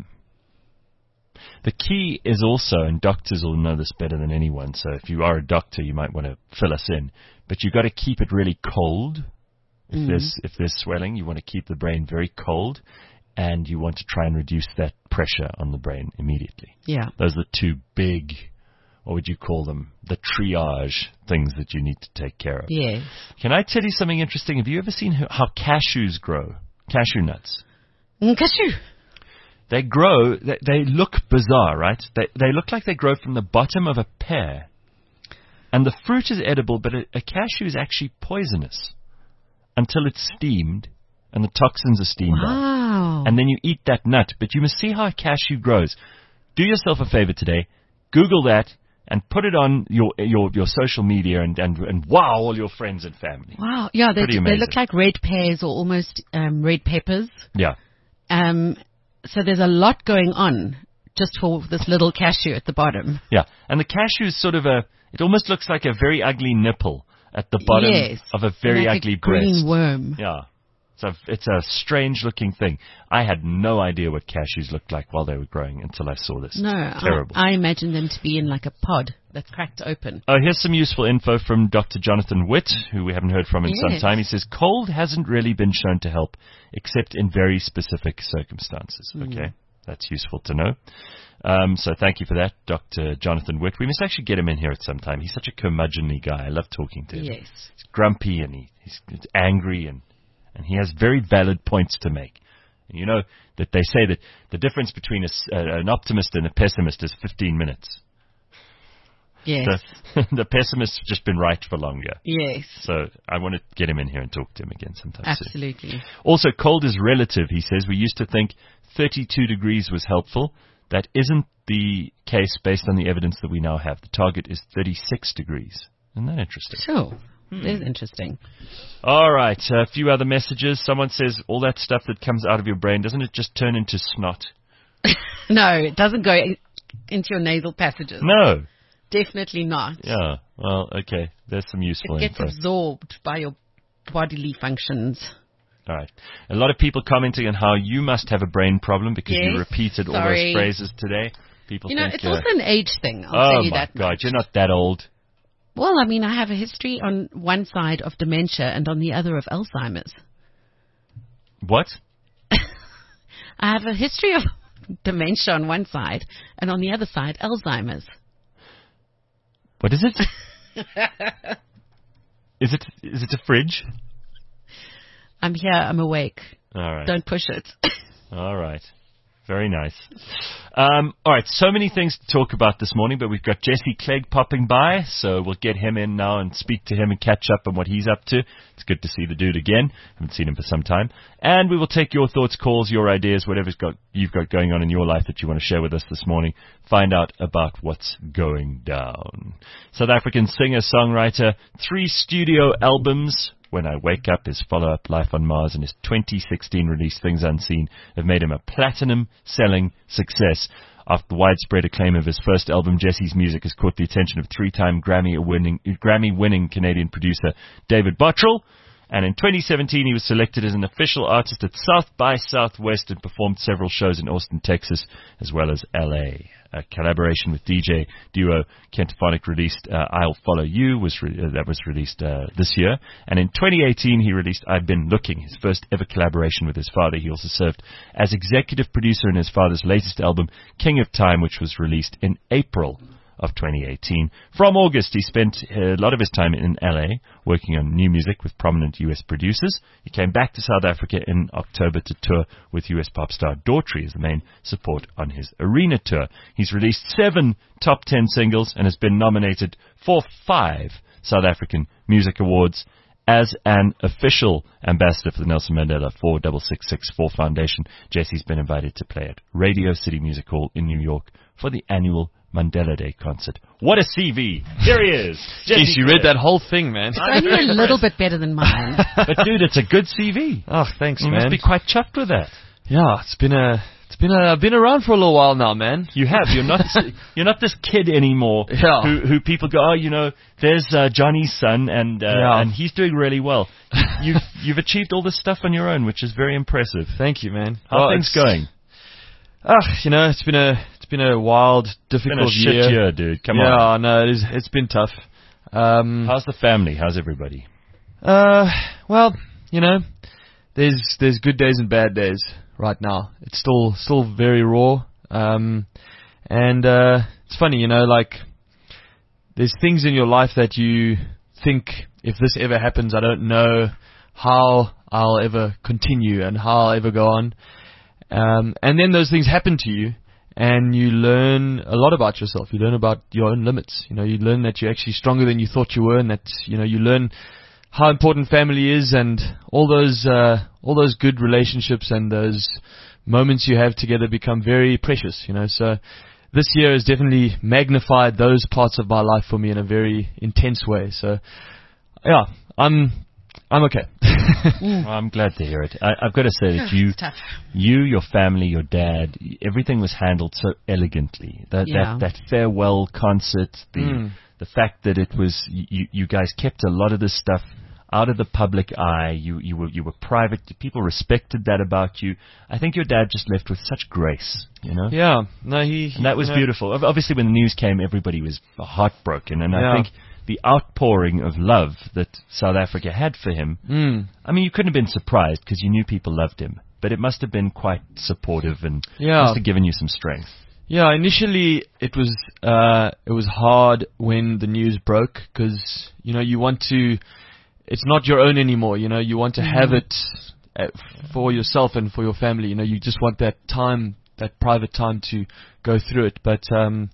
S2: The key is also, and doctors will know this better than anyone, so if you are a doctor, you might want to fill us in, but you've got to keep it really cold. If,
S3: Mhm.
S2: there's, if there's swelling, you want to keep the brain very cold, and you want to try and reduce that pressure on the brain immediately.
S3: Yeah.
S2: Those are the two big, what would you call them, the triage things that you need to take care of.
S3: Yes.
S2: Can I tell you something interesting? Have you ever seen how how cashews grow? Cashew nuts.
S3: Mm, cashew.
S2: They grow, they, they look bizarre, right? They, they look like they grow from the bottom of a pear. And the fruit is edible, but a, a cashew is actually poisonous until it's steamed and the toxins are steamed out.
S3: Wow.
S2: And then you eat that nut. But you must see how a cashew grows. Do yourself a favor today. Google that and put it on your your, your social media and, and, and wow all your friends and family.
S3: Wow. Yeah, they,
S2: Pretty
S3: they
S2: amazing.
S3: look like red pears or almost um, red peppers.
S2: Yeah.
S3: Um, so there's a lot going on just for this little cashew at the bottom.
S2: Yeah. And the cashew is sort of a, it almost looks like a very ugly nipple at the bottom
S3: Yes.
S2: of a very
S3: like
S2: ugly
S3: a green
S2: breast.
S3: worm.
S2: Yeah. So it's a strange looking thing. I had no idea what cashews looked like while they were growing until I saw this.
S3: No,
S2: Terrible.
S3: I, I imagine them to be in like a pod that's cracked open.
S2: Oh, here's some useful info from Doctor Jonathan Witt, who we haven't heard from in some
S3: Yes.
S2: time. He says, cold hasn't really been shown to help, except in very specific circumstances.
S3: Mm.
S2: Okay, that's useful to know. Um, so thank you for that, Doctor Jonathan Witt. We must actually get him in here at some time. He's such a curmudgeonly guy. I love talking to him.
S3: Yes.
S2: He's grumpy and he, he's, he's angry and, and he has very valid points to make. And you know that they say that the difference between a s uh, an optimist and a pessimist is fifteen minutes.
S3: Yes.
S2: The, the pessimist's just been right for longer.
S3: Yes.
S2: So I want to get him in here and talk to him again sometime soon.
S3: Absolutely.
S2: Also, cold is relative, he says. We used to think thirty-two degrees was helpful. That isn't the case based on the evidence that we now have. The target is thirty-six degrees. Isn't that interesting?
S3: Sure.
S2: Hmm.
S3: That's interesting.
S2: All right, a few other messages. Someone says, all that stuff that comes out of your brain, doesn't it just turn into snot?
S3: No, it doesn't go in, into your nasal passages.
S2: No.
S3: Definitely not.
S2: Yeah, well, okay. There's some useful
S3: It gets
S2: info.
S3: absorbed by your bodily functions.
S2: All right. A lot of people commenting on how you must have a brain problem because you
S3: Yes,
S2: repeated all
S3: sorry.
S2: those phrases today. People
S3: You know,
S2: think,
S3: it's
S2: uh,
S3: also an age thing. I'll
S2: oh
S3: tell you
S2: my
S3: that
S2: God,
S3: much.
S2: you're not that old.
S3: Well, I mean, I have a history on one side of dementia and on the other of Alzheimer's.
S2: What?
S3: I have a history of dementia on one side and on the other side, Alzheimer's.
S2: What is it? is it is it a fridge?
S3: I'm here. I'm awake.
S2: All right.
S3: Don't push it.
S2: All right. Very nice. Um, all right, so many things to talk about this morning, but we've got Jesse Clegg popping by, so we'll get him in now and speak to him and catch up on what he's up to. It's good to see the dude again. Haven't seen him for some time. And we will take your thoughts, calls, your ideas, whatever's got you've got going on in your life that you want to share with us this morning. Find out about what's going down. South African singer-songwriter, three studio albums. When I Wake Up, his follow-up Life on Mars, and his twenty sixteen release Things Unseen have made him a platinum-selling success. After the widespread acclaim of his first album, Jesse's music has caught the attention of three-time Grammy-winning Grammy-winning Canadian producer David Bottrell, And in twenty seventeen, he was selected as an official artist at South by Southwest and performed several shows in Austin, Texas, as well as L A. A collaboration with D J duo Kentaphonic released uh, I'll Follow You, was re- uh, that was released uh, this year. And in twenty eighteen, he released I've Been Looking, his first ever collaboration with his father. He also served as executive producer in his father's latest album, King of Time, which was released in April of twenty eighteen. From August, he spent a lot of his time in L A working on new music with prominent U S producers. He came back to South Africa in October to tour with U S pop star Daughtry as the main support on his arena tour. He's released seven top ten singles and has been nominated for five South African Music Awards as an official ambassador for the Nelson Mandela four six six six four Foundation. Jesse's been invited to play at Radio City Music Hall in New York for the annual Mandela Day concert. What a C V! Here he is.
S7: Jeez, you read that whole thing, man.
S3: It's only a little bit better than mine.
S2: But dude, it's a good C V.
S7: Oh, thanks,
S2: you
S7: man.
S2: You must be quite chuffed with that.
S7: Yeah, it's been a, it's been a, I've been around for a little while now, man.
S2: You have. You're not, you're not this kid anymore.
S7: Yeah.
S2: Who, who people go, oh, you know, there's uh, Johnny's son, and uh,
S7: yeah.
S2: and he's doing really well. You've you've achieved all this stuff on your own, which is very impressive.
S7: Thank you, man.
S2: How are things going?
S7: Ah, you know, it's been a, it's been a wild, difficult
S2: it's been a
S7: year.
S2: Shit year, dude. Come
S7: yeah,
S2: on.
S7: Yeah, no, it is. It's been tough. Um,
S2: How's the family? How's everybody?
S7: Uh, well, you know, there's there's good days and bad days right now. It's still still very raw. Um, and uh, it's funny, you know, like there's things in your life that you think if this ever happens, I don't know how I'll ever continue and how I'll ever go on. Um, and then those things happen to you, and you learn a lot about yourself. You learn about your own limits. You know, you learn that you're actually stronger than you thought you were, and that, you know, you learn how important family is, and all those uh, all those good relationships and those moments you have together become very precious. You know, so this year has definitely magnified those parts of my life for me in a very intense way. So, yeah, I'm I'm okay.
S2: Well, I'm glad to hear it. I, I've got to say that you, you, your family, your dad, everything was handled so elegantly. That
S3: yeah.
S2: that, that farewell concert, the
S7: mm.
S2: the fact that it was you, you guys kept a lot of this stuff out of the public eye. You you were you were private. People respected that about you. I think your dad just left with such grace. You know.
S7: Yeah. No, he. he
S2: and that was
S7: you know,
S2: beautiful. Obviously, when the news came, everybody was heartbroken, and
S7: yeah.
S2: I think the outpouring of love that South Africa had for him,
S7: mm.
S2: I mean, you couldn't have been surprised because you knew people loved him, but it must have been quite supportive and
S7: yeah.
S2: must have given you some strength.
S7: Yeah, initially it was uh, it was hard when the news broke because, you know, you want to, it's not your own anymore, you know, you want to mm. have it for yourself and for your family, you know, you just want that time, that private time to go through it, but um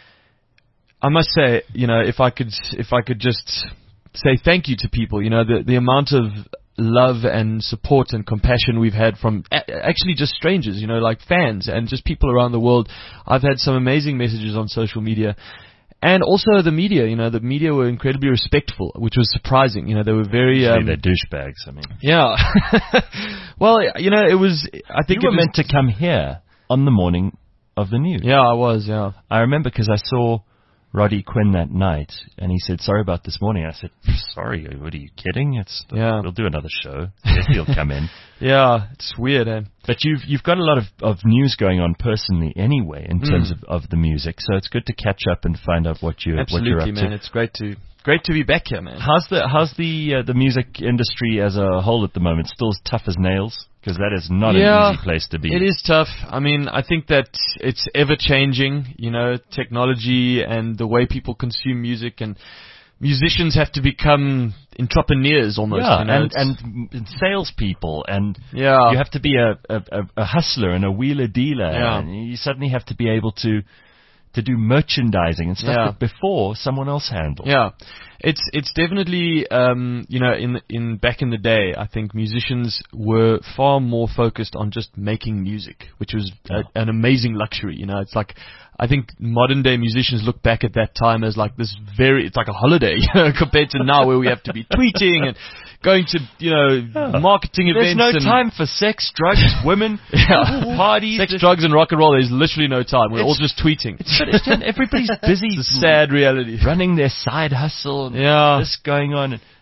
S7: I must say, you know, if I could, if I could just say thank you to people, you know, the the amount of love and support and compassion we've had from a- actually just strangers, you know, like fans and just people around the world. I've had some amazing messages on social media, and also the media. You know, the media were incredibly respectful, which was surprising. You know, they were very um,
S2: they're douchebags. I mean,
S7: yeah. Well, you know, it was. I think
S2: you were
S7: it was,
S2: meant to come here on the morning of the news.
S7: Yeah, I was. Yeah,
S2: I remember because I saw Roddy Quinn that night, and he said, sorry about this morning. I said, sorry, what are you kidding? It's
S7: yeah.
S2: We'll do another show. He'll come in.
S7: Yeah, it's weird, eh?
S2: But you've you've got a lot of, of news going on personally anyway in terms
S7: mm.
S2: of, of the music, so it's good to catch up and find out what you're,
S7: Absolutely,
S2: what you're up
S7: man.
S2: to.
S7: It's great to great to be back here, man.
S2: How's the how's the uh, the music industry as a whole at the moment? Still as tough as nails? Because that is not
S7: yeah,
S2: an easy place to be.
S7: It is tough. I mean, I think that it's ever changing, you know, technology and the way people consume music, and musicians have to become entrepreneurs almost.
S2: Yeah,
S7: you know,
S2: and, and, and salespeople, and
S7: yeah.
S2: you have to be a, a, a hustler and a wheeler dealer,
S7: yeah.
S2: and you suddenly have to be able to to do merchandising and stuff
S7: yeah.
S2: that before someone else handled.
S7: Yeah. It's it's definitely um, you know, in in back in the day, I think musicians were far more focused on just making music, which was
S2: yeah.
S7: a, an amazing luxury. You know, it's like I think modern day musicians look back at that time as like this very, it's like a holiday, you know, compared to now where we have to be tweeting and going to, you know,
S2: yeah.
S7: marketing
S2: There's
S7: events.
S2: no
S7: and
S2: time for sex, drugs, women,
S7: yeah.
S2: parties.
S7: Sex, drugs, and rock and roll. There's literally no time. We're
S2: It's-
S7: all just tweeting.
S2: It's, it's, everybody's busy.
S7: It's a sad reality.
S2: Running their side hustle. And
S7: Yeah.
S2: this going on.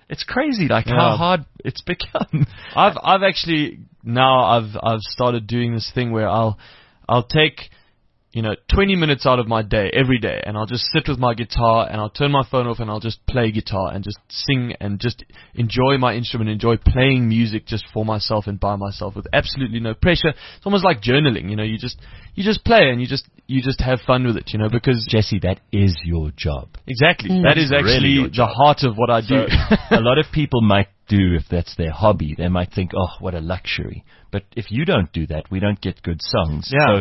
S2: It's crazy, like
S7: Yeah.
S2: how hard it's become.
S7: I've I've actually now I've I've started doing this thing where I'll I'll take, you know, twenty minutes out of my day every day, and I'll just sit with my guitar and I'll turn my phone off and I'll just play guitar and just sing and just enjoy my instrument, enjoy playing music just for myself and by myself with absolutely no pressure. It's almost like journaling, you know, you just you just play and you just you just have fun with it, you know, because
S2: Jesse, that is your job.
S7: exactly
S3: Mm.
S7: that is
S2: That's really
S7: actually
S2: your
S7: the
S2: job.
S7: heart of what I do.
S2: A lot of people might do, if that's their hobby, they might think, oh, what a luxury. But if you don't do that, we don't get good songs.
S7: Yeah.
S2: So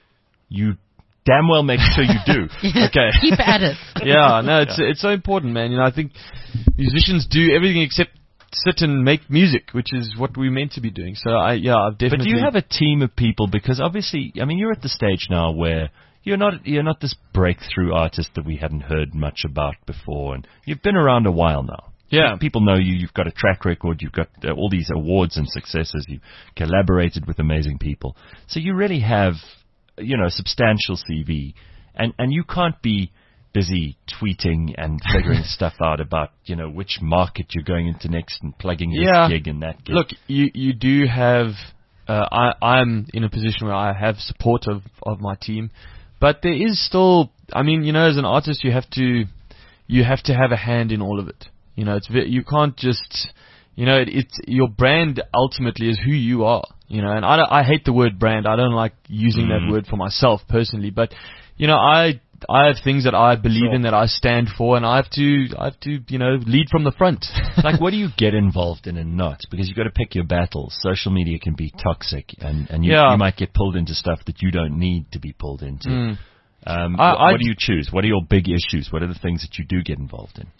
S2: you damn well make sure you do.
S7: Okay.
S3: Keep at it.
S7: Yeah, no, it's it's so important, man. You know, I think musicians do everything except sit and make music, which is what we're meant to be doing. So I, yeah, I've
S2: But
S7: definitely.
S2: do you have a team of people? Because obviously, I mean, you're at the stage now where you're not you're not this breakthrough artist that we hadn't heard much about before, and you've been around a while now.
S7: Yeah.
S2: People know you. You've got a track record. You've got uh, all these awards and successes. You've collaborated with amazing people. So you really have, you know, a substantial C V, and and you can't be busy tweeting and figuring stuff out about, you know, which market you're going into next and plugging this
S7: Yeah.
S2: gig and that gig.
S7: Look, you you do have. Uh, I I'm in a position where I have support of of my team, but there is still. I mean, you know, as an artist, you have to you have to have a hand in all of it. You know, it's ve- you can't just. You know, it, it's your brand ultimately is who you are. You know, and I don't- I hate the word brand. I don't like using
S2: Mm.
S7: that word for myself personally, but you know, I. I have things that I believe
S2: Sure.
S7: in, that I stand for, and I have to, I have to, you know, lead from the front.
S2: Like, what do you get involved in and not? Because you've got to pick your battles. Social media can be toxic, and, and you,
S7: Yeah.
S2: you might get pulled into stuff that you don't need to be pulled into.
S7: Mm.
S2: Um,
S7: I-
S2: what,
S7: I
S2: what do
S7: d-
S2: you choose? What are your big issues? What are the things that you do get involved in?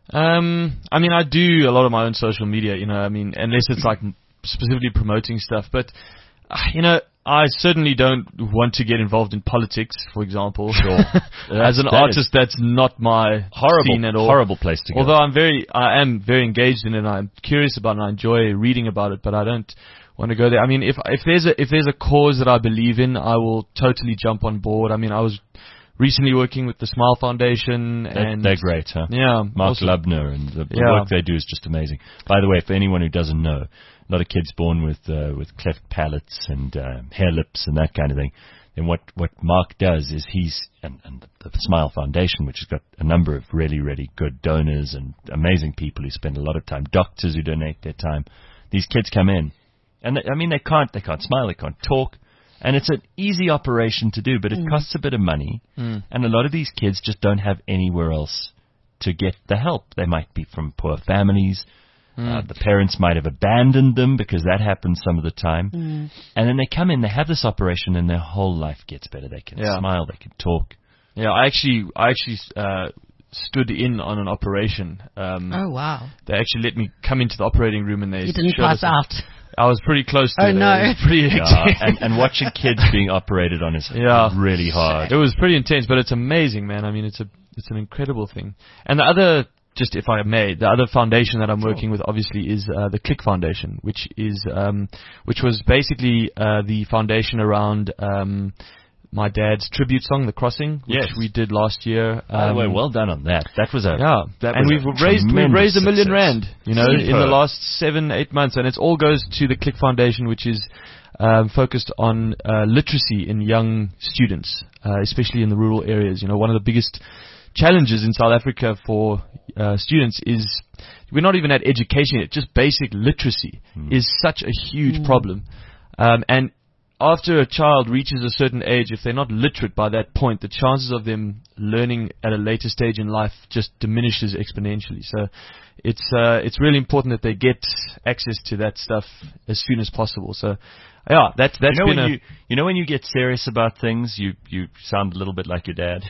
S7: Um, I mean, I do a lot of my own social media, you know, I mean, unless it's like specifically promoting stuff, but, uh, you know, I certainly don't want to get involved in politics, for example.
S2: Sure.
S7: As an
S2: That
S7: artist,
S2: is
S7: that's not my
S2: horrible,
S7: scene at all.
S2: horrible place to go.
S7: Although I'm very, I am very engaged in it, and I'm curious about it, and I enjoy reading about it, but I don't want to go there. I mean, if if there's a if there's a cause that I believe in, I will totally jump on board. I mean, I was recently working with the Smile Foundation,
S2: They're,
S7: and
S2: they're great, huh?
S7: yeah,
S2: Mark
S7: also-
S2: Lubner, and the, the
S7: Yeah.
S2: work they do is just amazing. By the way, for anyone who doesn't know, a lot of kids born with uh, with cleft palates and uh, hair lips and that kind of thing. And what, what Mark does is he's, and, and the, the Smile Foundation, which has got a number of really, really good donors and amazing people who spend a lot of time, doctors who donate their time. These kids come in, and they, I mean, they can't, they can't smile, they can't talk, and it's an easy operation to do, but it costs a bit of money,
S7: Mm.
S2: and a lot of these kids just don't have anywhere else to get the help. They might be from poor families. Uh, the parents might have abandoned them, because that happens some of the time.
S3: Mm.
S2: And then they come in, they have this operation, and their whole life gets better. They can
S7: Yeah.
S2: smile, they can talk.
S7: Yeah, I actually, I actually uh, stood in on an operation. Um,
S3: Oh, wow.
S7: They actually let me come into the operating room, and they
S3: You didn't
S7: showed
S3: pass
S7: us-
S3: out.
S7: I was pretty close to
S3: Oh,
S7: it.
S3: no.
S7: It was pretty
S2: Yeah,
S7: hectic.
S2: and, and watching kids being operated on is
S7: Yeah.
S2: really hard.
S7: It was pretty intense, but it's amazing, man. I mean, it's a it's an incredible thing. And the other, just if I may, the other foundation that I'm working with, obviously, is uh, the Click Foundation, which is um, which was basically uh, the foundation around um, my dad's tribute song, "The Crossing," which
S2: Yes.
S7: we did last year.
S2: By the way,
S7: Um,
S2: well done on that. That was a
S7: yeah,
S2: that
S7: and
S2: was
S7: we've
S2: a
S7: raised we've
S2: tremendous
S7: raised a million
S2: success.
S7: rand, you know, in the
S2: Superb.
S7: last seven eight months, and it all goes to the Click Foundation, which is um, focused on uh, literacy in young students, uh, especially in the rural areas. You know, one of the biggest challenges in South Africa for uh, students is we're not even at education yet. Just basic literacy
S2: Hmm.
S7: is such a huge problem, um, and after a child reaches a certain age, if they're not literate by that point, the chances of them learning at a later stage in life just diminishes exponentially. So it's uh, it's really important that they get access to that stuff as soon as possible. So yeah, that's that's
S2: you know
S7: been
S2: when
S7: a
S2: you you know when you get serious about things, you you sound a little bit like your dad.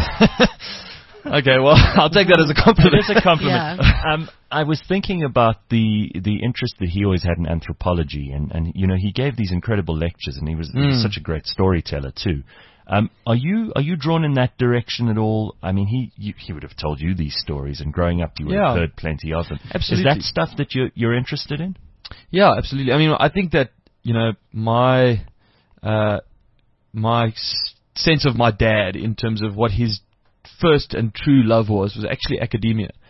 S7: okay. Well, I'll take that as a compliment.
S2: It is a compliment.
S3: Yeah.
S2: Um, I was thinking about the the interest that he always had in anthropology, and, and you know he gave these incredible lectures, and he was, he was
S7: Mm.
S2: such a great storyteller too. Um, are you are you drawn in that direction at all? I mean, he you, he would have told you these stories, and growing up, you would
S7: Yeah.
S2: have heard plenty of them.
S7: Absolutely.
S2: Is that stuff that you're you're interested in?
S7: Yeah, absolutely. I mean, I think that, you know, my uh, my s- sense of my dad in terms of what his first and true love was was actually academia.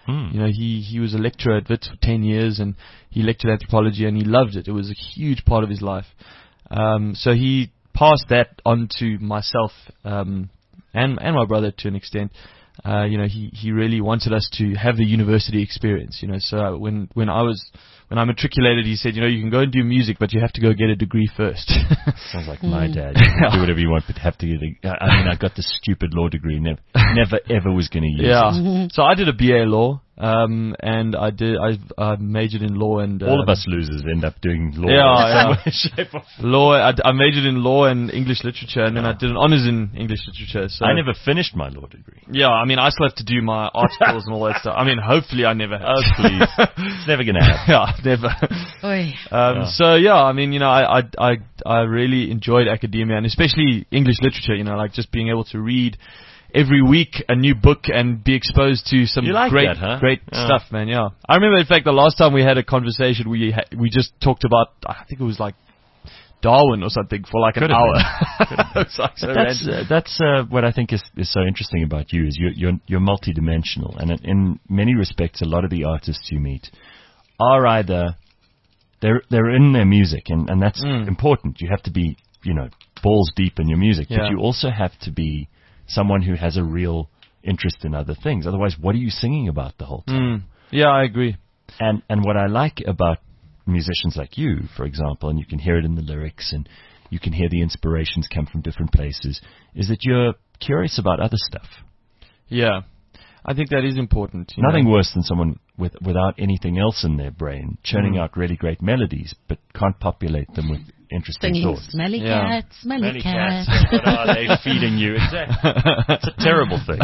S2: Hmm.
S7: You know, he, he was a lecturer at Wits for ten years, and he lectured anthropology, and he loved it. It was a huge part of his life. Um, so he passed that on to myself um, and and my brother to an extent. Uh, you know, he, he really wanted us to have the university experience. You know, so when when I was when I matriculated, he said, you know, you can go and do music, but you have to go get a degree first.
S2: Sounds like my dad. You can do whatever you want, but have to get a, I mean, I got this stupid law degree. Never, never ever was going to use
S7: Yeah.
S2: it.
S7: So I did a B A law, um, and I did I, I majored in law and
S2: All
S7: um,
S2: of us losers end up doing law.
S7: Yeah,
S2: in
S7: yeah.
S2: some way, shape, or form.
S7: law. I, d- I majored in law and English literature, and then I did an honors in English literature. So
S2: I never finished my law degree.
S7: Yeah, I mean, I still have to do my articles and all that stuff. I mean, hopefully, I never have.
S2: Oh, please. It's never going to happen.
S7: Yeah, never.
S3: Oy.
S7: Um,
S2: Yeah.
S7: So yeah, I mean, you know, I, I I I really enjoyed academia, and especially English literature. You know, like just being able to read every week a new book and be exposed to some
S2: You like
S7: great
S2: that, huh?
S7: great
S2: Yeah.
S7: stuff, man. Yeah, I remember, in fact, the last time we had a conversation, we ha- we just talked about, I think it was like Darwin or something for like an
S2: Could have
S7: hour.
S2: been.
S7: It's like so
S2: But that's
S7: random.
S2: uh, that's uh, what I think is, is so interesting about you is you're you're, you're multidimensional, and in, in many respects, a lot of the artists you meet are either they're they're in their music, and, and that's
S7: Mm.
S2: important. You have to be, you know, balls deep in your music,
S7: Yeah.
S2: but you also have to be someone who has a real interest in other things. Otherwise, what are you singing about the whole time?
S7: Mm. Yeah, I agree.
S2: And and what I like about musicians like you, for example, and you can hear it in the lyrics, and you can hear the inspirations come from different places, is that you're curious about other stuff.
S7: Yeah, I think that is important. you
S2: Nothing
S7: know.
S2: worse than someone with without anything else in their brain, churning
S7: Mm.
S2: out really great melodies, but can't populate them with interesting
S3: Singing
S2: thoughts.
S3: smelly
S7: Yeah.
S3: cat, smelly,
S2: Smelly
S3: cat.
S2: cats, what are they feeding you? Exactly. It's a terrible thing.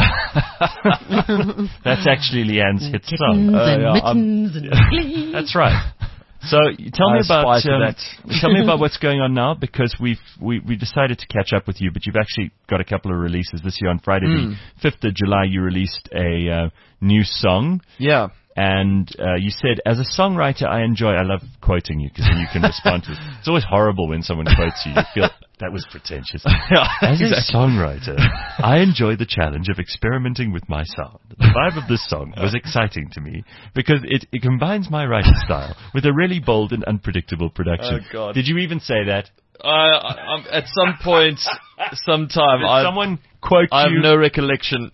S2: That's actually Leanne's hit
S3: Kittens
S2: song.
S7: Uh,
S3: and
S7: yeah, I'm-
S3: mittens and fleas.
S2: That's right. So you tell me
S7: I aspire
S2: about
S7: to
S2: um,
S7: that.
S2: tell me about what's going on now, because we've we we decided to catch up with you, but you've actually got a couple of releases this year. On Friday,
S7: Mm.
S2: the fifth of July, you released a uh, new song,
S7: Yeah.
S2: and uh, you said, as a songwriter, I enjoy. I love quoting you because then you can respond to it. It's always horrible when someone quotes you. You feel that was pretentious. As a songwriter, I enjoy the challenge of experimenting with my sound. The vibe of this song was exciting to me because it, it combines my writing style with a really bold and unpredictable production.
S7: Oh, God.
S2: Did you even say that?
S7: I, I, I'm, at some point, sometime,
S2: Did
S7: I,
S2: someone quote
S7: I have
S2: you?
S7: no recollection.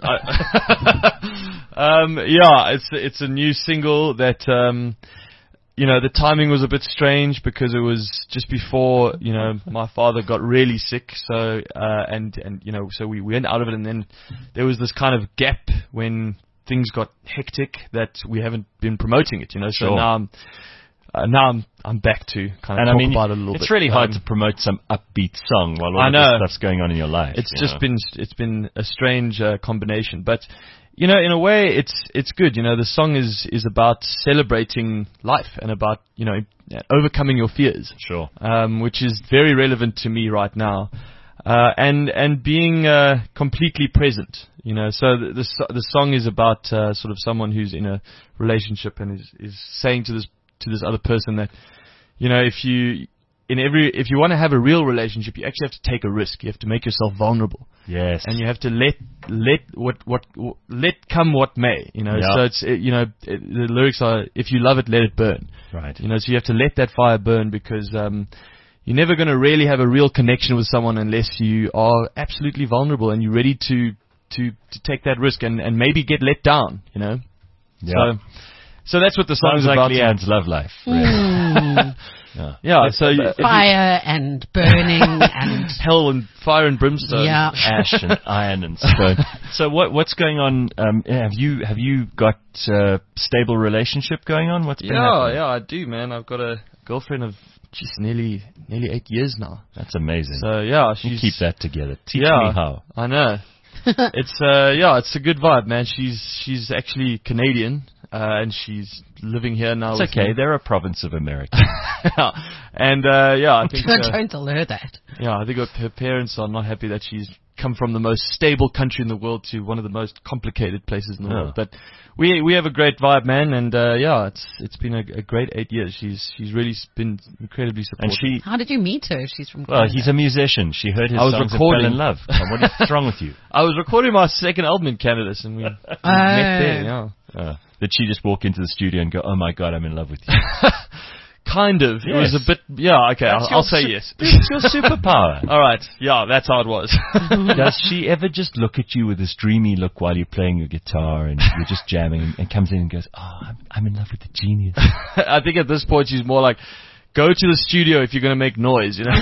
S7: I, um, yeah, it's it's a new single that um, you know, the timing was a bit strange because it was just before, you know, my father got really sick. So uh, and and you know, so we went out of it, and then there was this kind of gap when things got hectic that we haven't been promoting it. You know, so
S2: Sure.
S7: now I'm uh, now I'm I'm back to kind of
S2: And
S7: talk
S2: I mean,
S7: about it a little
S2: it's
S7: bit.
S2: really hard
S7: Um,
S2: to promote some upbeat song while all
S7: I
S2: of
S7: know.
S2: this stuff's going on in your life.
S7: It's
S2: you
S7: just
S2: know?
S7: been it's been a strange uh, combination, but you know, in a way, it's it's good. You know, the song is is about celebrating life and about, you know, overcoming your fears,
S2: Sure.
S7: um, which is very relevant to me right now, uh, and and being uh, completely present. You know, so the the, so- the song is about uh, sort of someone who's in a relationship and is is saying to this to this other person that, you know, if you in every if you want to have a real relationship, you actually have to take a risk. You have to make yourself vulnerable.
S2: Yes.
S7: And you have to let let what what let come what may, you know.
S2: Yeah.
S7: So it's it, you know it, the lyrics are, if you love it, let it burn.
S2: Right.
S7: You know, so you have to let that fire burn, because um, you're never going to really have a real connection with someone unless you are absolutely vulnerable and you're ready to to to take that risk and and maybe get let down. You know.
S2: Yeah.
S7: So so that's what the song
S2: Sounds
S7: is
S2: like
S7: about.
S2: Leanne's love life. really.
S3: Mm.
S2: Yeah.
S7: Yeah. So you, if you-
S3: Fire and burning and
S7: hell and fire and brimstone.
S3: yeah.
S2: Ash and iron and stone. So what what's going on? Um, have you have you got a stable relationship going on? What's been
S7: Yeah,
S2: happening?
S7: yeah, I do, man. I've got a girlfriend of just nearly nearly eight years now.
S2: That's amazing.
S7: So yeah,
S2: you
S7: she's
S2: keep that together. Teach
S7: yeah,
S2: me how.
S7: I know. It's uh yeah, it's a good vibe, man. She's she's actually Canadian, uh, and she's living here now.
S2: It's
S7: with
S2: okay.
S7: me.
S2: They're a province of America.
S7: and uh, yeah, I think uh,
S3: don't tell her that.
S7: yeah, I think her, her parents are not happy that she's come from the most stable country in the world to one of the most complicated places in the
S2: Oh.
S7: world. But we we have a great vibe, man, and uh, yeah, it's it's been a, a great eight years. She's she's really been incredibly
S2: And
S7: supportive.
S2: she,
S3: How did you meet her? She's from
S2: well,
S3: Canada.
S2: he's a musician. She heard his
S7: I was
S2: songs
S7: recording.
S2: and fell in love. And what is wrong with you?
S7: I was recording my second album in Canada, and we, we met there. Yeah.
S2: Uh, did she just walk into the studio and go, "Oh my God, I'm in love with you"?
S7: Kind of. It was
S2: Yes.
S7: a bit. Yeah. Okay.
S2: That's
S7: I'll,
S2: your
S7: I'll say
S2: su-
S7: yes.
S2: It's your superpower.
S7: All right. Yeah. That's how it was.
S2: Does she ever just look at you with this dreamy look while you're playing your guitar and you're just jamming and, and comes in and goes, "Oh, I'm, I'm in love with the genius"?
S7: I think at this point she's more like, go to the studio if you're going to make noise, you know.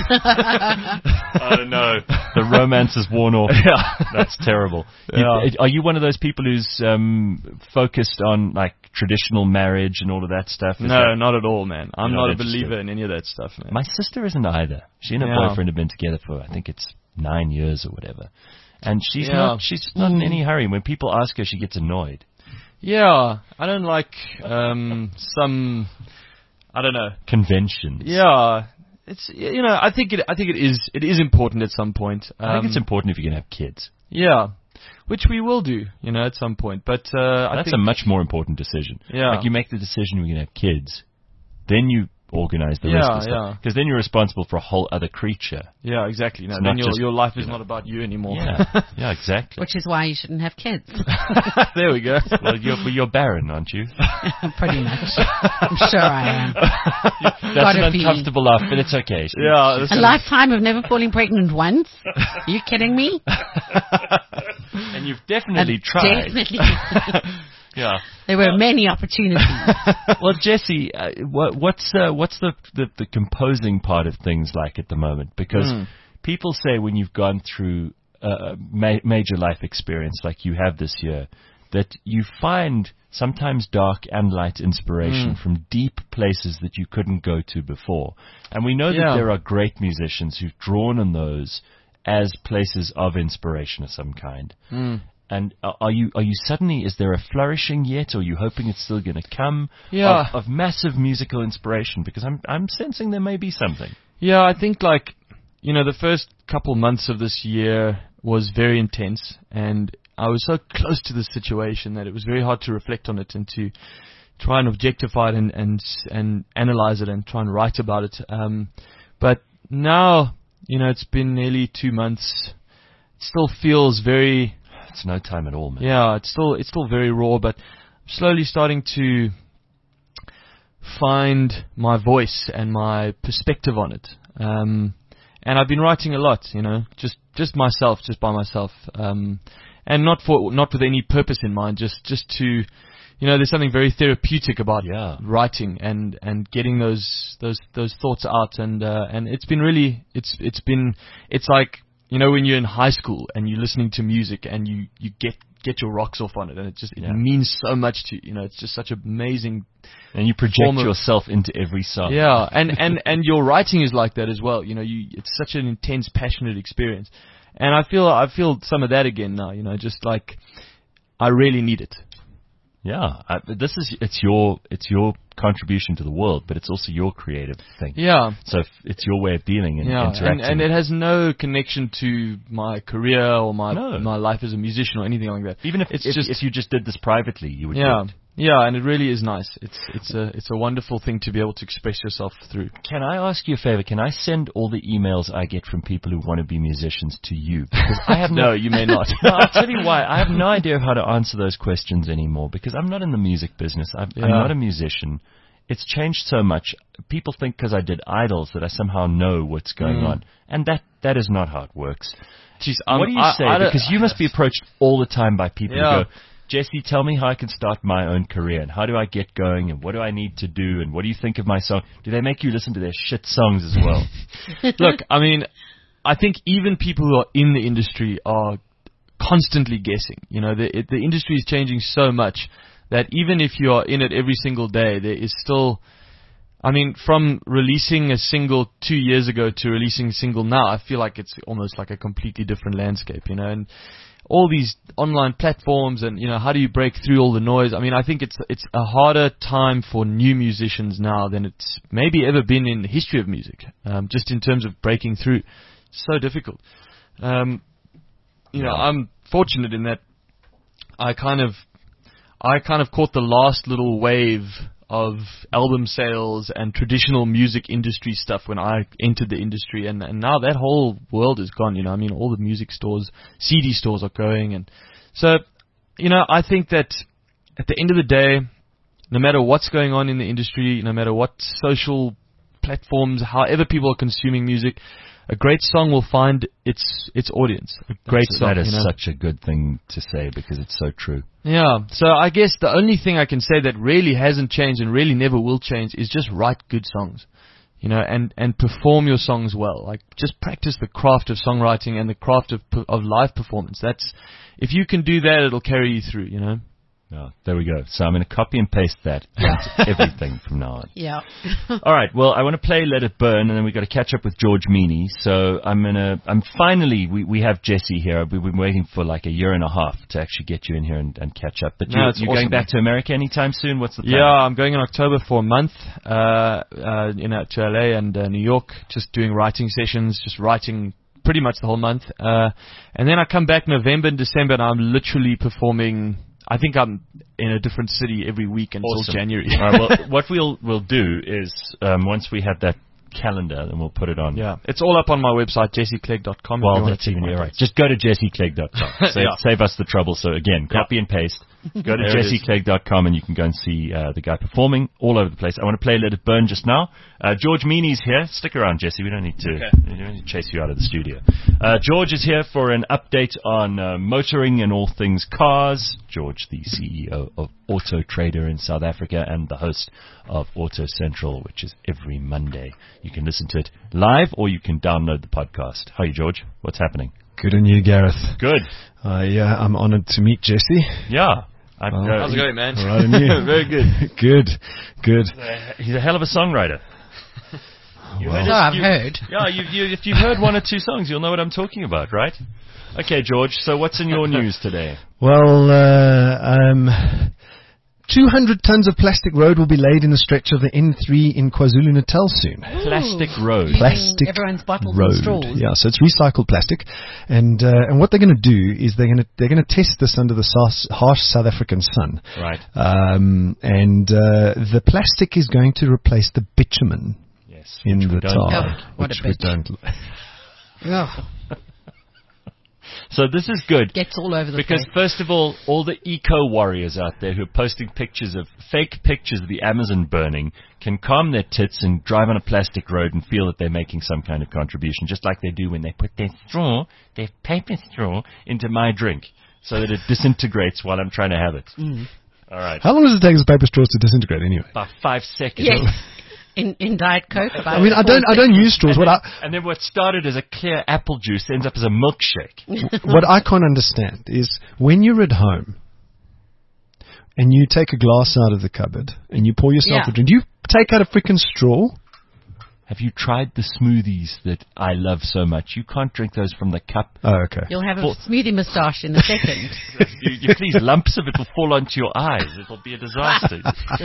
S2: Oh no, the romance is worn off.
S7: Yeah.
S2: That's terrible. You-
S7: Yeah.
S2: are you one of those people who's um, focused on like traditional marriage and all of that stuff? Is
S7: No,
S2: that-
S7: not at all, man. I'm
S2: You're
S7: not
S2: not
S7: a believer
S2: interested.
S7: in any of that stuff, man.
S2: My sister isn't either. She and her
S7: Yeah.
S2: boyfriend have been together for I think it's nine years or whatever, and she's
S7: Yeah.
S2: not. She's not in any hurry. When people ask her, she gets annoyed.
S7: Yeah, I don't like um, some. I don't know.
S2: Conventions.
S7: Yeah, it's you know I think it I think it is it is important at some point. Um,
S2: I think it's important if you're going to have kids.
S7: Yeah, which we will do, you know, at some point. But uh, I
S2: That's
S7: think
S2: a much more important decision.
S7: Yeah.
S2: Like you make the decision you're going to have kids, then you organize the
S7: Yeah,
S2: rest of the stuff.
S7: yeah.
S2: Because then you're responsible for a whole other creature.
S7: yeah, exactly. No,
S2: It's
S7: then
S2: not
S7: your
S2: just,
S7: your life is
S2: you know,
S7: not about you anymore.
S2: Yeah, yeah, exactly.
S3: Which is why you shouldn't have kids.
S7: There we go.
S2: Well, you're, well, you're barren, aren't you?
S3: Pretty much. I'm sure I am.
S2: That's
S3: Gotta
S2: an
S3: be.
S2: uncomfortable laugh, but it's okay.
S7: Yeah,
S3: A
S7: listen,
S3: lifetime of never falling pregnant once? Are you kidding me?
S2: And you've definitely
S3: And
S2: tried.
S3: Definitely.
S2: Yeah.
S3: There were many opportunities.
S2: Well, Jesse, uh, what, what's uh, what's the, the the composing part of things like at the moment? Because
S7: Mm.
S2: people say when you've gone through a ma- major life experience like you have this year, that you find sometimes dark and light inspiration
S7: Mm.
S2: from deep places that you couldn't go to before. And we know
S7: Yeah.
S2: that there are great musicians who've drawn on those as places of inspiration of some kind.
S7: Mm.
S2: And uh, are you are you suddenly, is there a flourishing yet, or are you hoping it's still going to come
S7: Yeah.
S2: of, of massive musical inspiration? Because I'm I'm sensing there may be something.
S7: Yeah, I think like, you know, the first couple months of this year was very intense, and I was so close to this situation that it was very hard to reflect on it and to try and objectify it and and, and analyze it and try and write about it. Um, but now, you know, it's been nearly two months. It still feels very,
S2: It's no time at all, man.
S7: yeah, it's still it's still very raw, but I'm slowly starting to find my voice and my perspective on it. Um, and I've been writing a lot, you know, just just myself, just by myself, um, and not for not with any purpose in mind, just just to, you know, there's something very therapeutic about
S2: Yeah.
S7: writing and, and getting those those those thoughts out, and uh, and it's been really it's it's been it's like, you know, when you're in high school and you're listening to music and you, you get get your rocks off on it, and it just it
S2: Yeah.
S7: means so much to you. You know, it's just such an amazing.
S2: And you project
S7: Form of-
S2: yourself into every song.
S7: Yeah, and, and, and your writing is like that as well. You know, you it's such an intense, passionate experience, and I feel I feel some of that again now. You know, just like I really need it.
S2: Yeah. I, this is it's your it's your contribution to the world, but it's also your creative thing.
S7: Yeah,
S2: So if it's your way of dealing and
S7: yeah,
S2: interacting.
S7: and, and it has no connection to my career or my
S2: No.
S7: my life as a musician or anything like that.
S2: Even if
S7: it's
S2: if,
S7: just
S2: if you just did this privately, you would
S7: yeah.
S2: do it.
S7: Yeah, and it really is nice. It's it's a it's a wonderful thing to be able to express yourself through.
S2: Can I ask you a favor? Can I send all the emails I get from people who want to be musicians to you? Because I have
S7: No, you may not.
S2: No, I'll tell you why. I have no idea how to answer those questions anymore because I'm not in the music business. I'm, I'm
S7: Yeah.
S2: not a musician. It's changed so much. People think because I did Idols that I somehow know what's going
S7: Mm.
S2: on, and that that is not how it works.
S7: Jeez, um,
S2: what do you
S7: I-
S2: say?
S7: I don't-
S2: Because you must be approached all the time by people
S7: Yeah.
S2: who go, Jesse, tell me how I can start my own career, and how do I get going, and what do I need to do, and what do you think of my song? Do they make you listen to their shit songs as well?
S7: Look, I mean, I think even people who are in the industry are constantly guessing. You know, the it, the industry is changing so much that even if you are in it every single day, there is still, I mean, from releasing a single two years ago to releasing a single now, I feel like it's almost like a completely different landscape, you know, and all these online platforms and, you know, how do you break through all the noise? I mean, I think it's it's a harder time for new musicians now than it's maybe ever been in the history of music, um, just in terms of breaking through. So difficult. Um, you know,
S2: Yeah.
S7: I'm fortunate in that I kind of, I kind of caught the last little wave of album sales and traditional music industry stuff when I entered the industry, and, and now that whole world is gone. You know, I mean, all the music stores, C D stores are going, and so, you know, I think that at the end of the day, no matter what's going on in the industry, no matter what social platforms, however people are consuming music, a great song will find its its audience. A great
S2: That's-
S7: song.
S2: That is
S7: you know?
S2: such a good thing to say because it's so true.
S7: Yeah, so I guess the only thing I can say that really hasn't changed and really never will change is just write good songs, you know, and, and perform your songs well. Like, just practice the craft of songwriting and the craft of of live performance. That's, if you can do that, it'll carry you through, you know.
S2: Oh, there we go. So I'm going to copy and paste that into everything from now on.
S3: Yeah.
S2: All right. Well, I want to play "Let It Burn," and then we've got to catch up with George Meany. So I'm gonna. I'm finally. We we have Jesse here. We've been waiting for like a year and a half to actually get you in here and, and catch up. But
S7: No,
S2: you're,
S7: it's
S2: you're
S7: awesome,
S2: going back
S7: man.
S2: to America anytime soon. What's the plan?
S7: Yeah, I'm going in October for a month, uh, uh, you know, to L A and uh, New York, just doing writing sessions, just writing pretty much the whole month. Uh, and then I come back November and December, and I'm literally performing. I think I'm in a different city every week until
S2: Awesome.
S7: January.
S2: All right. Well, what we'll we'll do is um, once we have that calendar, then we'll put it on.
S7: Yeah, it's all up on my website, jesse clegg dot com.
S2: Well, that's even yeah, right. Just go to jesse clegg dot com. Save,
S7: Yeah.
S2: save us the trouble. So again, copy and paste. Go to
S7: There it
S2: jesse
S7: is.
S2: clegg dot com and you can go and see uh, the guy performing all over the place. I want to play "Let It Burn" just now. Uh, George Meany's here. Stick around, Jesse. We don't need to,
S7: Okay.
S2: we don't need to chase you out of the studio. Uh, George is here for an update on uh, motoring and all things cars. George, the C E O of Auto Trader in South Africa and the host of Auto Central, which is every Monday. You can listen to it live or you can download the podcast. How are you, George? What's happening?
S8: Good on you, Gareth.
S2: Good.
S8: Uh, yeah, I'm honoured to meet Jesse.
S2: Yeah. I,
S8: Well,
S2: uh,
S7: How's it going, man?
S8: All right, and you?
S7: Very good.
S8: Good, good.
S2: uh, he's a hell of a songwriter. You
S8: Well-
S3: So I've
S2: you-
S3: heard.
S2: Yeah, you, you, if you've heard one or two songs, you'll know what I'm talking about, right? Okay, George, so what's in your news today?
S8: Well, uh, um, two hundred tons of plastic road will be laid in the stretch of the N three in KwaZulu-Natal soon.
S2: Plastic road.
S3: Using
S8: Plastic
S3: everyone's bottles
S8: road.
S3: and straws.
S8: Yeah, so it's recycled plastic, and uh, and what they're going to do is they're going to they're going to test this under the sars- harsh South African sun,
S2: Right.
S8: um, and uh, the plastic is going to replace the bitumen
S2: Yes.
S8: in
S2: which we
S8: the
S2: don't
S8: tar,
S2: like.
S3: Oh, what a
S8: which we
S3: bitch.
S8: don't.
S3: Ugh,
S2: So this is good.
S3: gets all over the
S2: Because
S3: place.
S2: first of all, all the eco warriors out there who are posting pictures of fake pictures of the Amazon burning can calm their tits and drive on a plastic road and feel that they're making some kind of contribution, just like they do when they put their straw, their paper straw, into my drink, so that it disintegrates while I'm trying to have it.
S3: Mm.
S2: All right.
S8: How long does it take for paper straws to disintegrate anyway?
S2: About five seconds.
S3: Yes. In in Diet Coke. About
S8: I mean, I
S3: four
S8: don't I don't use straws.
S2: And
S8: What
S2: then,
S8: I
S2: and then what started as a clear apple juice ends up as a milkshake.
S8: what I can't understand is when you're at home and you take a glass out of the cupboard and you pour yourself
S3: Yeah.
S8: a drink, do you take out a freaking straw?
S2: Have you tried the smoothies that I love so much? You can't drink those from the cup.
S8: Oh, okay.
S3: You'll have a
S2: Well-
S3: smoothie moustache in a second.
S2: you, you, please, lumps of it will fall onto your eyes. It'll be a disaster.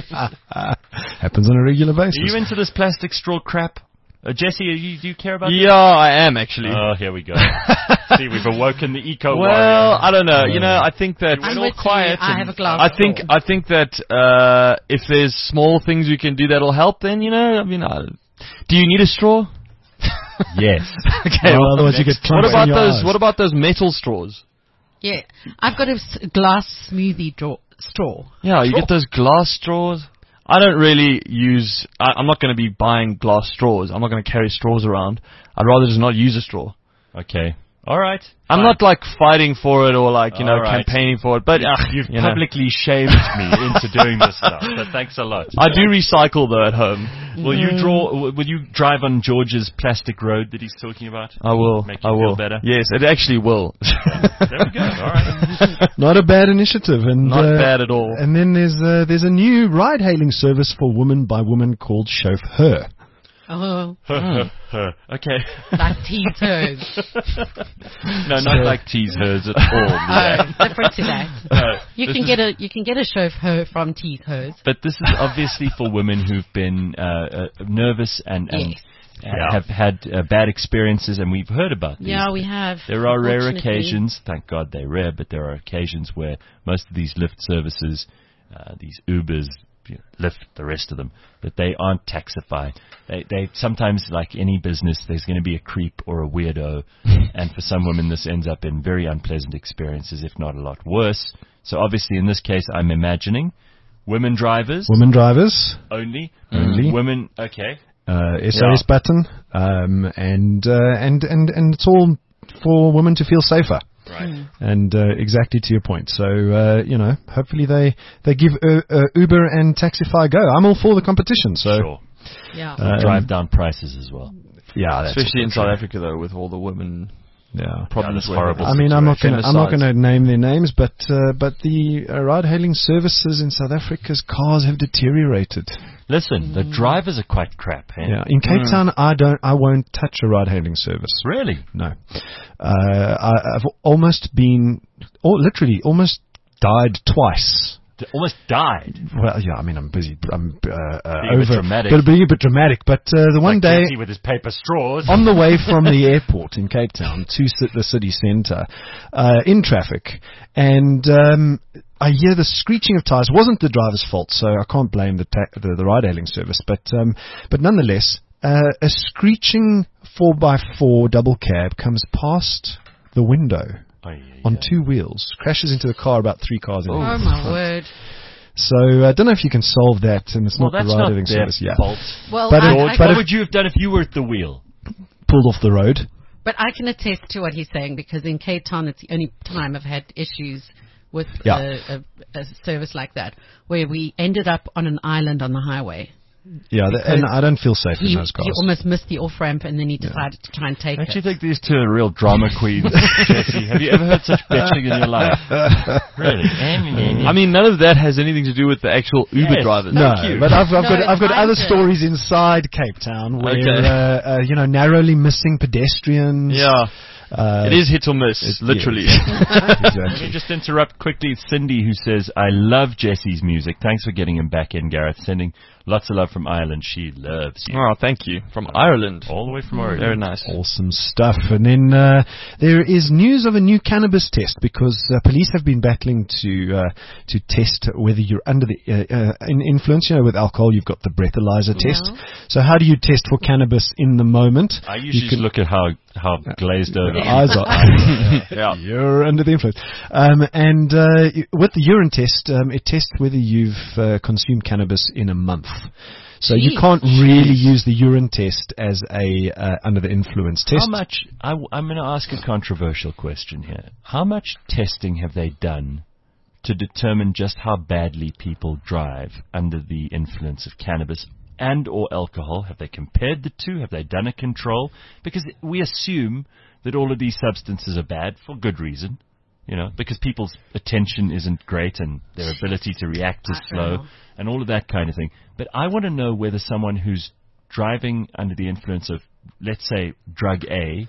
S8: Happens on a regular basis.
S2: Are you into this plastic straw crap? Uh, Jesse, are you, do you care about
S7: Yeah, I am actually.
S2: this? Oh, here we go. See, we've awoken the eco
S7: well,
S2: warrior.
S7: I don't know. You know, I think that
S3: I'm
S2: all
S3: with
S2: quiet
S3: you. I
S2: and-
S3: have a glass.
S7: I think
S3: straw.
S7: I think that uh, if there's small things we can do that'll help, then you know, I mean, I, do you need a straw?
S2: Yes.
S7: Okay.
S8: Well,
S7: well,
S8: otherwise you get
S7: what
S8: clumps
S7: about
S8: in your
S7: those?
S8: eyes.
S7: What about those metal straws?
S3: Yeah, I've got a s- glass smoothie draw- straw.
S7: Yeah, you get those glass straws. I don't really use. I, I'm not going to be buying glass straws. I'm not going to carry straws around. I'd rather just not use a straw.
S2: Okay. All right.
S7: I'm
S2: Fine.
S7: not like fighting for it or like you know
S2: All right.
S7: campaigning for it. But uh,
S2: You've
S7: you know.
S2: publicly shamed me into doing this stuff, so thanks a lot.
S7: I do recycle though at home.
S2: Will you draw? Will you drive on George's plastic road that he's talking about?
S7: I will.
S2: Make you
S7: I
S2: feel
S7: will.
S2: better?
S7: Yes, it actually will.
S2: There we go. All right.
S8: Not a bad initiative, and
S7: Not
S8: uh,
S7: bad at all.
S8: And then there's uh, there's a new ride-hailing service for woman by woman called Chauffeur.
S3: Oh,
S2: Okay.
S3: like tease hers.
S2: No, not like tease hers at all.
S3: Oh,
S2: Yeah.
S3: different to that.
S2: No,
S3: You
S2: this
S3: can
S2: is-
S3: get a you can get a chauffeur from tease hers.
S2: But this is obviously for women who've been uh, uh, nervous and, and
S3: Yes.
S2: uh, have had uh, bad experiences, and we've heard about these.
S3: Yeah, we have.
S2: There are rare
S3: unfortunately.
S2: occasions, thank God they're rare, but there are occasions where most of these Lyft services, uh, these Ubers, you know, Lyft, the rest of them, that they aren't Taxify. They, they sometimes, like any business, there's going to be a creep or a weirdo, and for some women this ends up in very unpleasant experiences, if not a lot worse. So obviously in this case I'm imagining women drivers.
S8: Women drivers.
S2: Only.
S8: Only.
S2: Women, okay.
S8: Uh, S O S
S2: Yeah.
S8: button, um, and, uh, and, and, and it's all for women to feel safer.
S2: Right.
S8: And uh, exactly to your point. So, uh, you know, hopefully they, they give uh, uh, Uber and Taxify a go. I'm all for the competition. So,
S2: Sure.
S3: Yeah.
S8: um,
S2: Drive down prices as well.
S8: yeah, that's
S7: Especially in
S8: also
S7: South
S8: true.
S7: Africa, though, with all the women
S8: Yeah.
S7: problems.
S2: that's
S7: with
S2: horrible.
S8: I mean, I'm not going to I'm not
S7: Femicides.
S8: going to name their names, but uh, but the uh, ride-hailing services in South Africa's cars have deteriorated.
S2: Listen, the drivers are quite crap, eh?
S8: Yeah, in Cape Town, I don't, I won't touch a ride-hailing service.
S2: Really?
S8: No, uh, I, I've almost been, or literally, almost died twice.
S2: D- Almost died.
S8: Well, yeah, I mean, I'm busy. I'm uh, uh,
S2: Being a bit
S8: over.
S2: dramatic.
S8: Got to be a bit dramatic, but uh, the one
S2: Like
S8: day.
S2: Jesse with his paper straws.
S8: On the way from the airport in Cape Town to ci- the city centre, uh, in traffic, and um, I hear the screeching of tyres. It wasn't the driver's fault, so I can't blame the ta- the, the ride-hailing service. But um, but nonetheless, uh, a screeching four by four double cab comes past the window
S2: Oh, yeah, yeah.
S8: on two wheels, crashes into the car about three cars in
S3: Oh,
S8: front.
S3: my word.
S8: So I don't know if you can solve that, and it's
S2: Well,
S8: not the
S2: that's not
S8: ride-hailing
S2: their
S8: service. Yeah,
S2: fault.
S3: Well,
S8: But
S3: I,
S8: it-
S3: I,
S8: but
S2: what
S8: if-
S2: would you have done if you were at the wheel?
S8: pulled off the road.
S3: but I can attest to what he's saying because in Cape Town, it's the only time I've had issues with
S8: Yeah.
S3: a, a, a service like that, where we ended up on an island on the highway.
S8: Yeah, th- and I don't feel safe
S3: He,
S8: in those cars.
S3: he almost missed the off-ramp and then he decided to try and take
S2: Don't
S3: it.
S2: you think these two are real drama queens, Jesse? Have you ever heard such bitching in your life? Really?
S7: I mean, none of that has anything to do with the actual Uber
S2: Yes.
S7: drivers.
S8: No,
S2: Thank you.
S8: but I've, I've
S3: No,
S8: got I've got
S3: it's
S8: other
S3: fine,
S8: stories inside Cape Town where
S7: Okay.
S8: uh, uh, you know narrowly missing pedestrians.
S7: Yeah,
S8: uh,
S7: it is hit or miss,
S8: it-
S7: literally.
S2: Let me
S8: exactly.
S2: just interrupt quickly. It's Cindy who says, I love Jesse's music. Thanks for getting him back in, Gareth. Sending lots of love from Ireland. She loves you.
S7: Oh, thank you. From Ireland.
S2: All the way from Oregon.
S7: Very nice.
S8: Awesome stuff. And then uh, there is news of a new cannabis test because uh, police have been battling to uh, to test whether you're under the uh, uh, in influence. You know, with alcohol, you've got the breathalyzer
S3: Yeah.
S8: test. So how do you test for cannabis in the moment?
S2: I
S8: You
S2: usually
S8: can-
S2: look at how, how glazed over.
S8: The eyes are.
S7: Yeah.
S8: You're under the influence. Um, and uh, y- with the urine test, um, it tests whether you've uh, consumed cannabis in a month. So you
S3: Jeez.
S8: can't really use the urine test as a uh, under the influence test.
S2: How much, I, I'm going to ask a controversial question here. How much testing have they done to determine just how badly people drive under the influence of cannabis and or alcohol? Have they compared the two? Have they done a control? Because we assume that all of these substances are bad for good reason, you know, because people's attention isn't great and their ability to react is
S3: I
S2: slow
S3: know.
S2: and all of that kind of thing. But I want to know whether someone who's driving under the influence of, let's say, drug A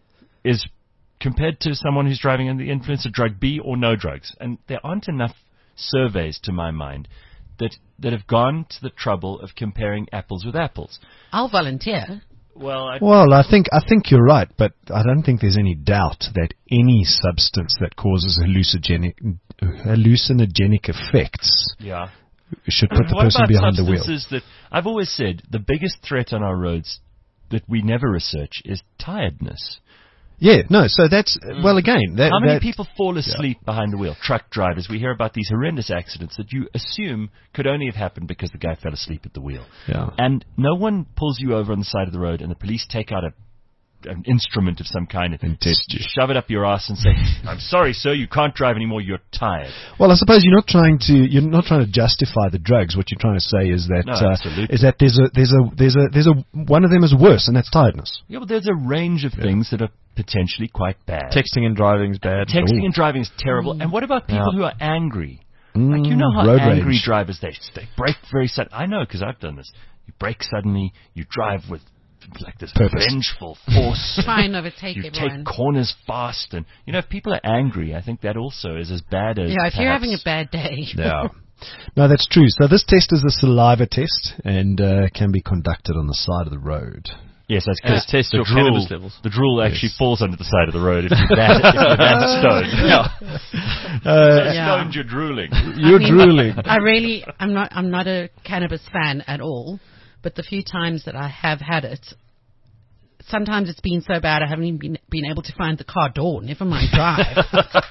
S2: is compared to someone who's driving under the influence of drug B or no drugs. And there aren't enough surveys, to my mind, that that have gone to the trouble of comparing apples with apples.
S3: I'll volunteer.
S2: Well, I,
S8: Well, I think I think you're right, but I don't think there's any doubt that any substance that causes hallucinogenic hallucinogenic effects
S2: yeah.
S8: should put the
S2: What
S8: person
S2: about
S8: behind the wheel.
S2: substances that I've always said the biggest threat on our roads that we never research is tiredness.
S8: Yeah, no. So that's well, again, that,
S2: How many
S8: that-
S2: people fall asleep behind the wheel? Truck drivers. We hear about these horrendous accidents that you assume could only have happened because the guy fell asleep at the wheel.
S8: Yeah.
S2: And no one pulls you over on the side of the road and the police take out a an instrument of some kind
S8: And test you.
S2: shove it up your ass and say, I'm sorry, sir, you can't drive anymore, you're tired.
S8: Well, I suppose you're not trying to you're not trying to justify the drugs. What you're trying to say is that
S2: No,
S8: uh,
S2: absolutely.
S8: is that there's a there's a there's a there's a one of them is worse, and that's tiredness.
S2: Yeah, but there's a range of things that are potentially quite bad.
S7: Texting and driving is bad.
S2: Texting and driving is terrible. And what about people
S7: Yeah.
S2: who are angry? Like, you know how
S8: road
S2: angry
S8: rage.
S2: drivers, they they brake very suddenly. I know because I've done this. You brake suddenly, you drive with like this
S8: Purpose.
S2: vengeful force.
S3: Try and overtake
S2: You
S3: everyone.
S2: take corners fast, and you know if people are angry, I think that also is as bad as
S3: Yeah, if you're
S2: perhaps-
S3: having a bad day.
S8: Yeah. No, that's true. So this test is a saliva test and uh, can be conducted on the side of the road.
S2: Yes, that's because
S7: Uh, test
S2: the
S7: your
S2: drool,
S7: cannabis levels.
S2: the drool actually falls onto the side of the road if you're that, if you're that stoned. Yeah.
S8: Uh,
S3: Yeah.
S2: Stoned, you're drooling.
S8: You're
S3: I mean,
S8: drooling.
S3: I really, I'm not, I'm not a cannabis fan at all, but the few times that I have had it, sometimes it's been so bad I haven't even been, been able to find the car door, never mind drive.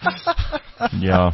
S2: Yeah.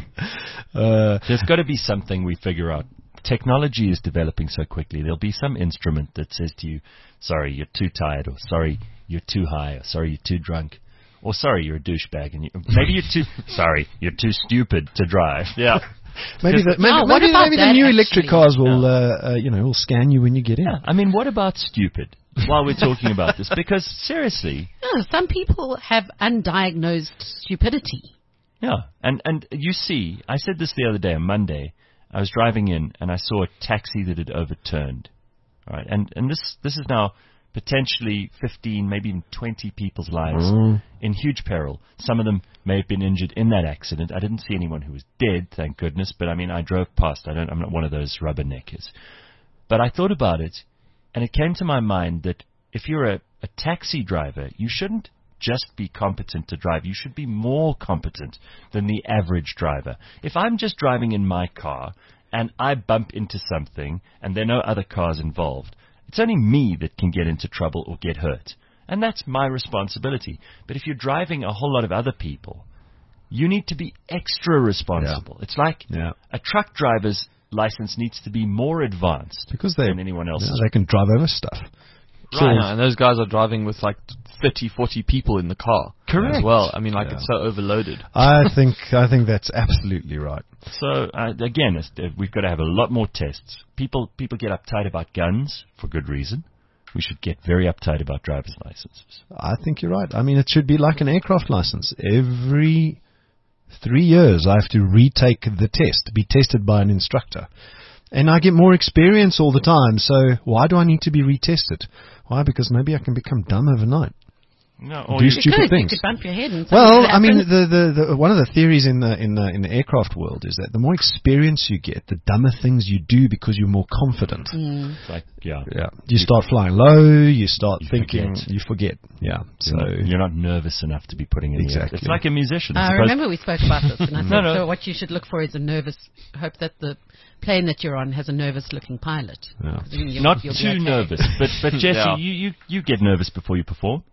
S8: Uh,
S2: There's got to be something we figure out. Technology is developing so quickly. There'll be some instrument that says to you, sorry, you're too tired, or sorry, you're too high, or sorry, you're too drunk, or sorry, you're a douchebag, and you, maybe you're too, sorry, you're too stupid to drive.
S7: Yeah.
S8: maybe the, maybe,
S3: Oh, what
S8: maybe,
S3: about
S8: maybe the
S3: that,
S8: new
S3: actually?
S8: electric cars will, uh, uh, you know, will scan you when you get in.
S2: Yeah. I mean, what about stupid? While we're talking about this, because seriously,
S3: Yeah, some people have undiagnosed stupidity.
S2: yeah, and and you see, I said this the other day on Monday. I was driving in and I saw a taxi that had overturned. All right, and and this this is now potentially fifteen, maybe even twenty people's lives
S8: Mm.
S2: in huge peril. Some of them may have been injured in that accident. I didn't see anyone who was dead, thank goodness. But I mean, I drove past. I don't. I'm not one of those rubberneckers. But I thought about it, and it came to my mind that if you're a, a taxi driver, you shouldn't just be competent to drive. You should be more competent than the average driver. If I'm just driving in my car and I bump into something and there are no other cars involved, it's only me that can get into trouble or get hurt. And that's my responsibility. But if you're driving a whole lot of other people, you need to be extra responsible. It's like
S8: Yeah.
S2: a truck driver's license needs to be more advanced
S8: Because they,
S2: than anyone else's.
S8: yeah, they can drive over stuff.
S7: Right, and those guys are driving with like thirty, forty people in the car.
S2: Correct.
S7: As well. I mean, like
S8: Yeah.
S7: it's so overloaded.
S8: I think I think that's absolutely right.
S2: So uh, again, it's, uh, we've got to have a lot more tests. People people get uptight about guns for good reason. We should get very uptight about driver's licenses.
S8: I think you're right. I mean, it should be like an aircraft license. Every three years, I have to retake the test, be tested by an instructor. And I get more experience all the time, so why do I need to be retested? Why? Because maybe I can become dumb overnight.
S2: No,
S8: Do
S2: or you,
S8: stupid
S3: you could,
S8: things.
S3: You could bump your head and something
S8: Well,
S3: could
S8: I mean,
S3: happen.
S8: the, the, the one of the theories in the in the in the aircraft world is that the more experience you get, the dumber things you do because you're more confident.
S3: Mm.
S2: it's like, yeah,
S8: Yeah, you start flying low. You start
S2: You
S8: thinking.
S2: forget.
S8: You forget. Yeah. So
S2: you're, not, you're not nervous enough to be putting in the
S8: Exactly.
S2: It's like a musician.
S3: I
S2: Suppose-
S3: remember we spoke about this, and I said,
S2: No, no.
S3: so what you should look for is a nervous, hope that the plane that you're on has a nervous-looking pilot.
S8: Yeah.
S3: 'Cause then you'll-
S2: Not
S3: you'll be
S2: too
S3: okay.
S2: nervous, but but Jesse,
S7: Yeah.
S2: you, you you get nervous before you perform.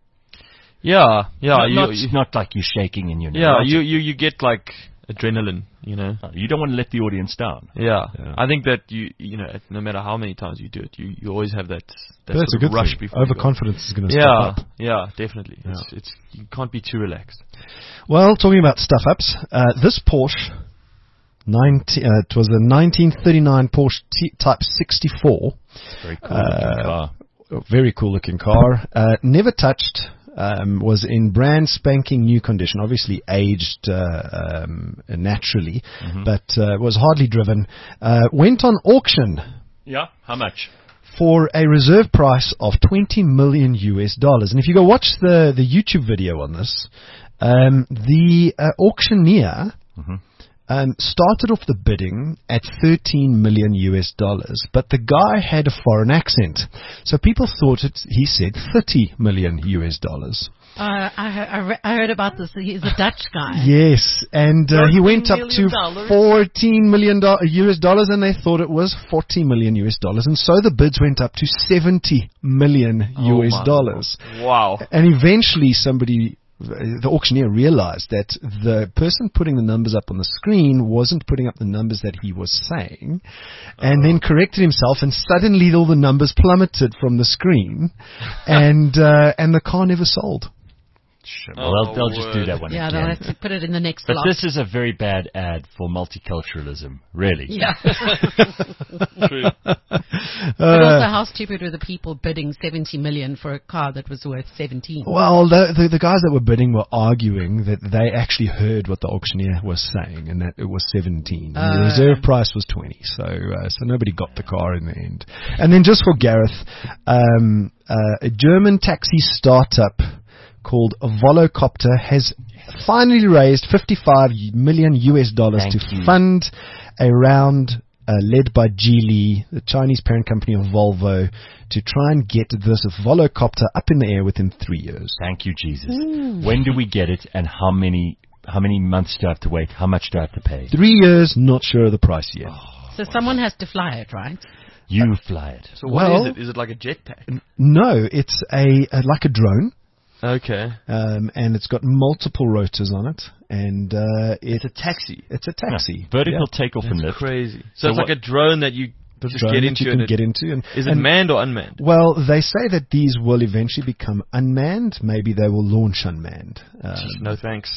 S7: Yeah, yeah,
S2: not,
S7: you,
S2: not,
S7: you-
S2: not like you're shaking in your
S7: yeah, you, you you get like adrenaline, you know.
S2: you don't want to let the audience down.
S7: Yeah.
S8: Yeah.
S7: I think that you you know no matter how many times you do it, you, you always have that that
S8: But that's a
S7: sort of
S8: good
S7: rush
S8: thing.
S7: before you go.
S8: Overconfidence is going to
S7: Yeah,
S8: step up.
S7: yeah, definitely.
S8: Yeah.
S7: It's it's you can't be too relaxed.
S8: Well, talking about stuff ups, uh, this Porsche, ninety, uh, it was a nineteen thirty-nine Porsche T- Type sixty-four.
S2: Very cool looking
S8: Uh,
S2: car.
S8: A very cool looking car. Uh, never touched. Um, was in brand spanking new condition. Obviously aged uh, um, naturally,
S2: Mm-hmm.
S8: but uh, was hardly driven. Uh, went on auction
S2: Yeah, how much?
S8: for a reserve price of twenty million U S dollars. And if you go watch the, the YouTube video on this, um, the uh, auctioneer
S2: Mm-hmm.
S8: um, started off the bidding at thirteen million U S dollars, but the guy had a foreign accent, so people thought it, he said thirty million U S dollars.
S3: Uh, I, he- I, re- I heard about this. He's a Dutch guy.
S8: Yes, and uh, he went up to
S7: million dollars?
S8: fourteen million do- U S dollars, and they thought it was forty million U S dollars, and so the bids went up to seventy million U S
S7: Oh my
S8: dollars.
S7: Lord. Wow.
S8: And eventually somebody, the auctioneer, realized that the person putting the numbers up on the screen wasn't putting up the numbers that he was saying, and then corrected himself, and suddenly all the numbers plummeted from the screen, and uh, and the car never sold.
S2: Sure.
S7: Oh,
S2: Well, they'll, they'll just do
S7: word.
S2: that one
S3: Yeah,
S2: again.
S3: they'll have to put it in the next
S2: But
S3: lot.
S2: this is a very bad ad for multiculturalism, really.
S3: Yeah.
S7: True.
S3: But also, how stupid were the people bidding seventy million for a car that was worth seventeen?
S8: Well, the, the the guys that were bidding were arguing that they actually heard what the auctioneer was saying, and that it was seventeen. And the
S3: Uh.
S8: reserve price was twenty, so uh, so nobody got the car in the end. And then just for Gareth, um, uh, a German taxi startup called Volocopter has finally raised fifty-five million U S dollars
S2: Thank
S8: to
S2: you.
S8: fund a round uh, led by Geely, the Chinese parent company of Volvo, to try and get this Volocopter up in the air within three years.
S2: Thank you, Jesus. Mm. When do we get it, and how many how many months do I have to wait? How much do I have to pay?
S8: Three years, not sure of the price yet.
S2: Oh,
S3: so wow. someone has to fly it, right?
S2: You fly it.
S7: So what
S8: well,
S7: is it? Is it like a jetpack?
S8: N- no, it's a, a like a drone.
S7: Okay.
S8: Um, and it's got multiple rotors on it, and uh,
S7: it's, it's a taxi.
S8: It's a taxi.
S2: No, vertical
S8: yeah.
S2: takeoff
S7: That's
S2: and lift.
S7: Crazy. So, so it's what, like a drone that you just get into.
S8: You can get into. And,
S7: is it
S8: and,
S7: manned or unmanned?
S8: Well, they say that these will eventually become unmanned. Maybe they will launch unmanned. Um,
S7: no thanks.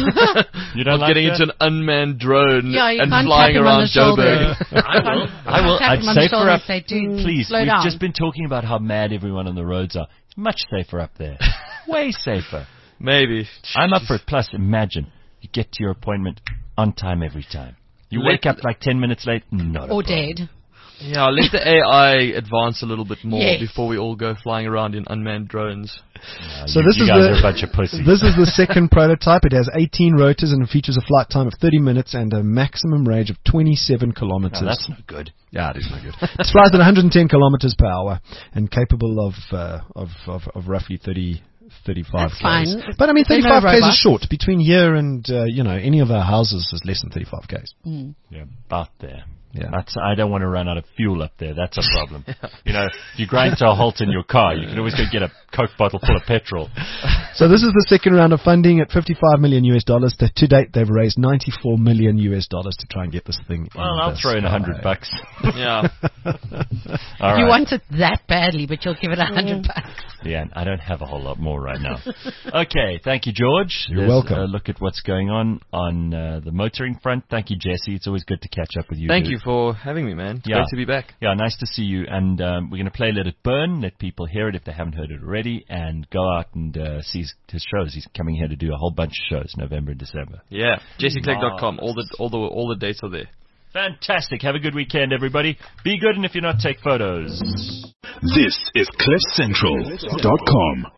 S2: You don't
S7: like getting
S2: that?
S7: into an unmanned drone
S3: yeah,
S7: and flying around Joburg.
S2: I will. I will. I'd safer up.
S3: Say,
S2: please,
S3: slow
S2: we've
S3: down.
S2: just been talking about how mad everyone on the roads are. It's much safer up there. Way safer.
S7: Maybe.
S2: I'm up for it. Plus, imagine you get to your appointment on time every time. You let wake up like ten minutes late, not a
S3: or
S2: problem.
S3: dead.
S7: Yeah, let the A I advance a little bit more
S3: yes.
S7: before we all go flying around in unmanned drones.
S2: No,
S8: so
S2: you,
S8: this
S2: you
S8: is
S2: guys
S8: the,
S2: are a bunch of pussies.
S8: This is the second prototype. It has eighteen rotors and features a flight time of thirty minutes and a maximum range of twenty-seven kilometers.
S2: No, that's not good.
S8: Yeah, it is not good. It flies at one hundred ten kilometers per hour and capable of uh, of, of of roughly thirty. thirty-five
S3: That's
S8: k's.
S3: fine.
S8: But I mean,
S3: They're
S8: thirty-five
S3: no
S8: k's is short. Between here and, uh, you know, any of our houses is less than thirty-five k's.
S3: Mm.
S2: Yeah, about there.
S8: Yeah.
S2: That's, I don't want to run out of fuel up there. That's a problem. You know, if you grind to a halt in your car, you can always go get a Coke bottle full of petrol.
S8: So this is the second round of funding at fifty-five million U S dollars. To date, they've raised ninety-four million U S dollars to try and get this thing.
S2: Well, I'll throw in a hundred bucks.
S7: Yeah.
S2: All
S3: you
S2: right.
S3: want it that badly, but you'll give it a hundred bucks.
S2: Yeah, I don't have a whole lot more right now. Okay, thank you, George.
S8: You're
S2: There's
S8: welcome.
S2: A look at what's going on on uh, the motoring front. Thank you, Jesse. It's always good to catch up with you.
S7: Thank
S2: dude.
S7: you for having me, man. It's
S2: Yeah.
S7: great to be back.
S2: Yeah, nice to see you. And um, we're going to play Let It Burn, let people hear it if they haven't heard it already, and go out and uh, see his, his shows. He's coming here to do a whole bunch of shows, November and December.
S7: Yeah, jesse clegg dot com. All the all the all the dates are there.
S2: Fantastic. Have a good weekend, everybody. Be good, and if you're not, take photos.
S9: This is cliff central dot com.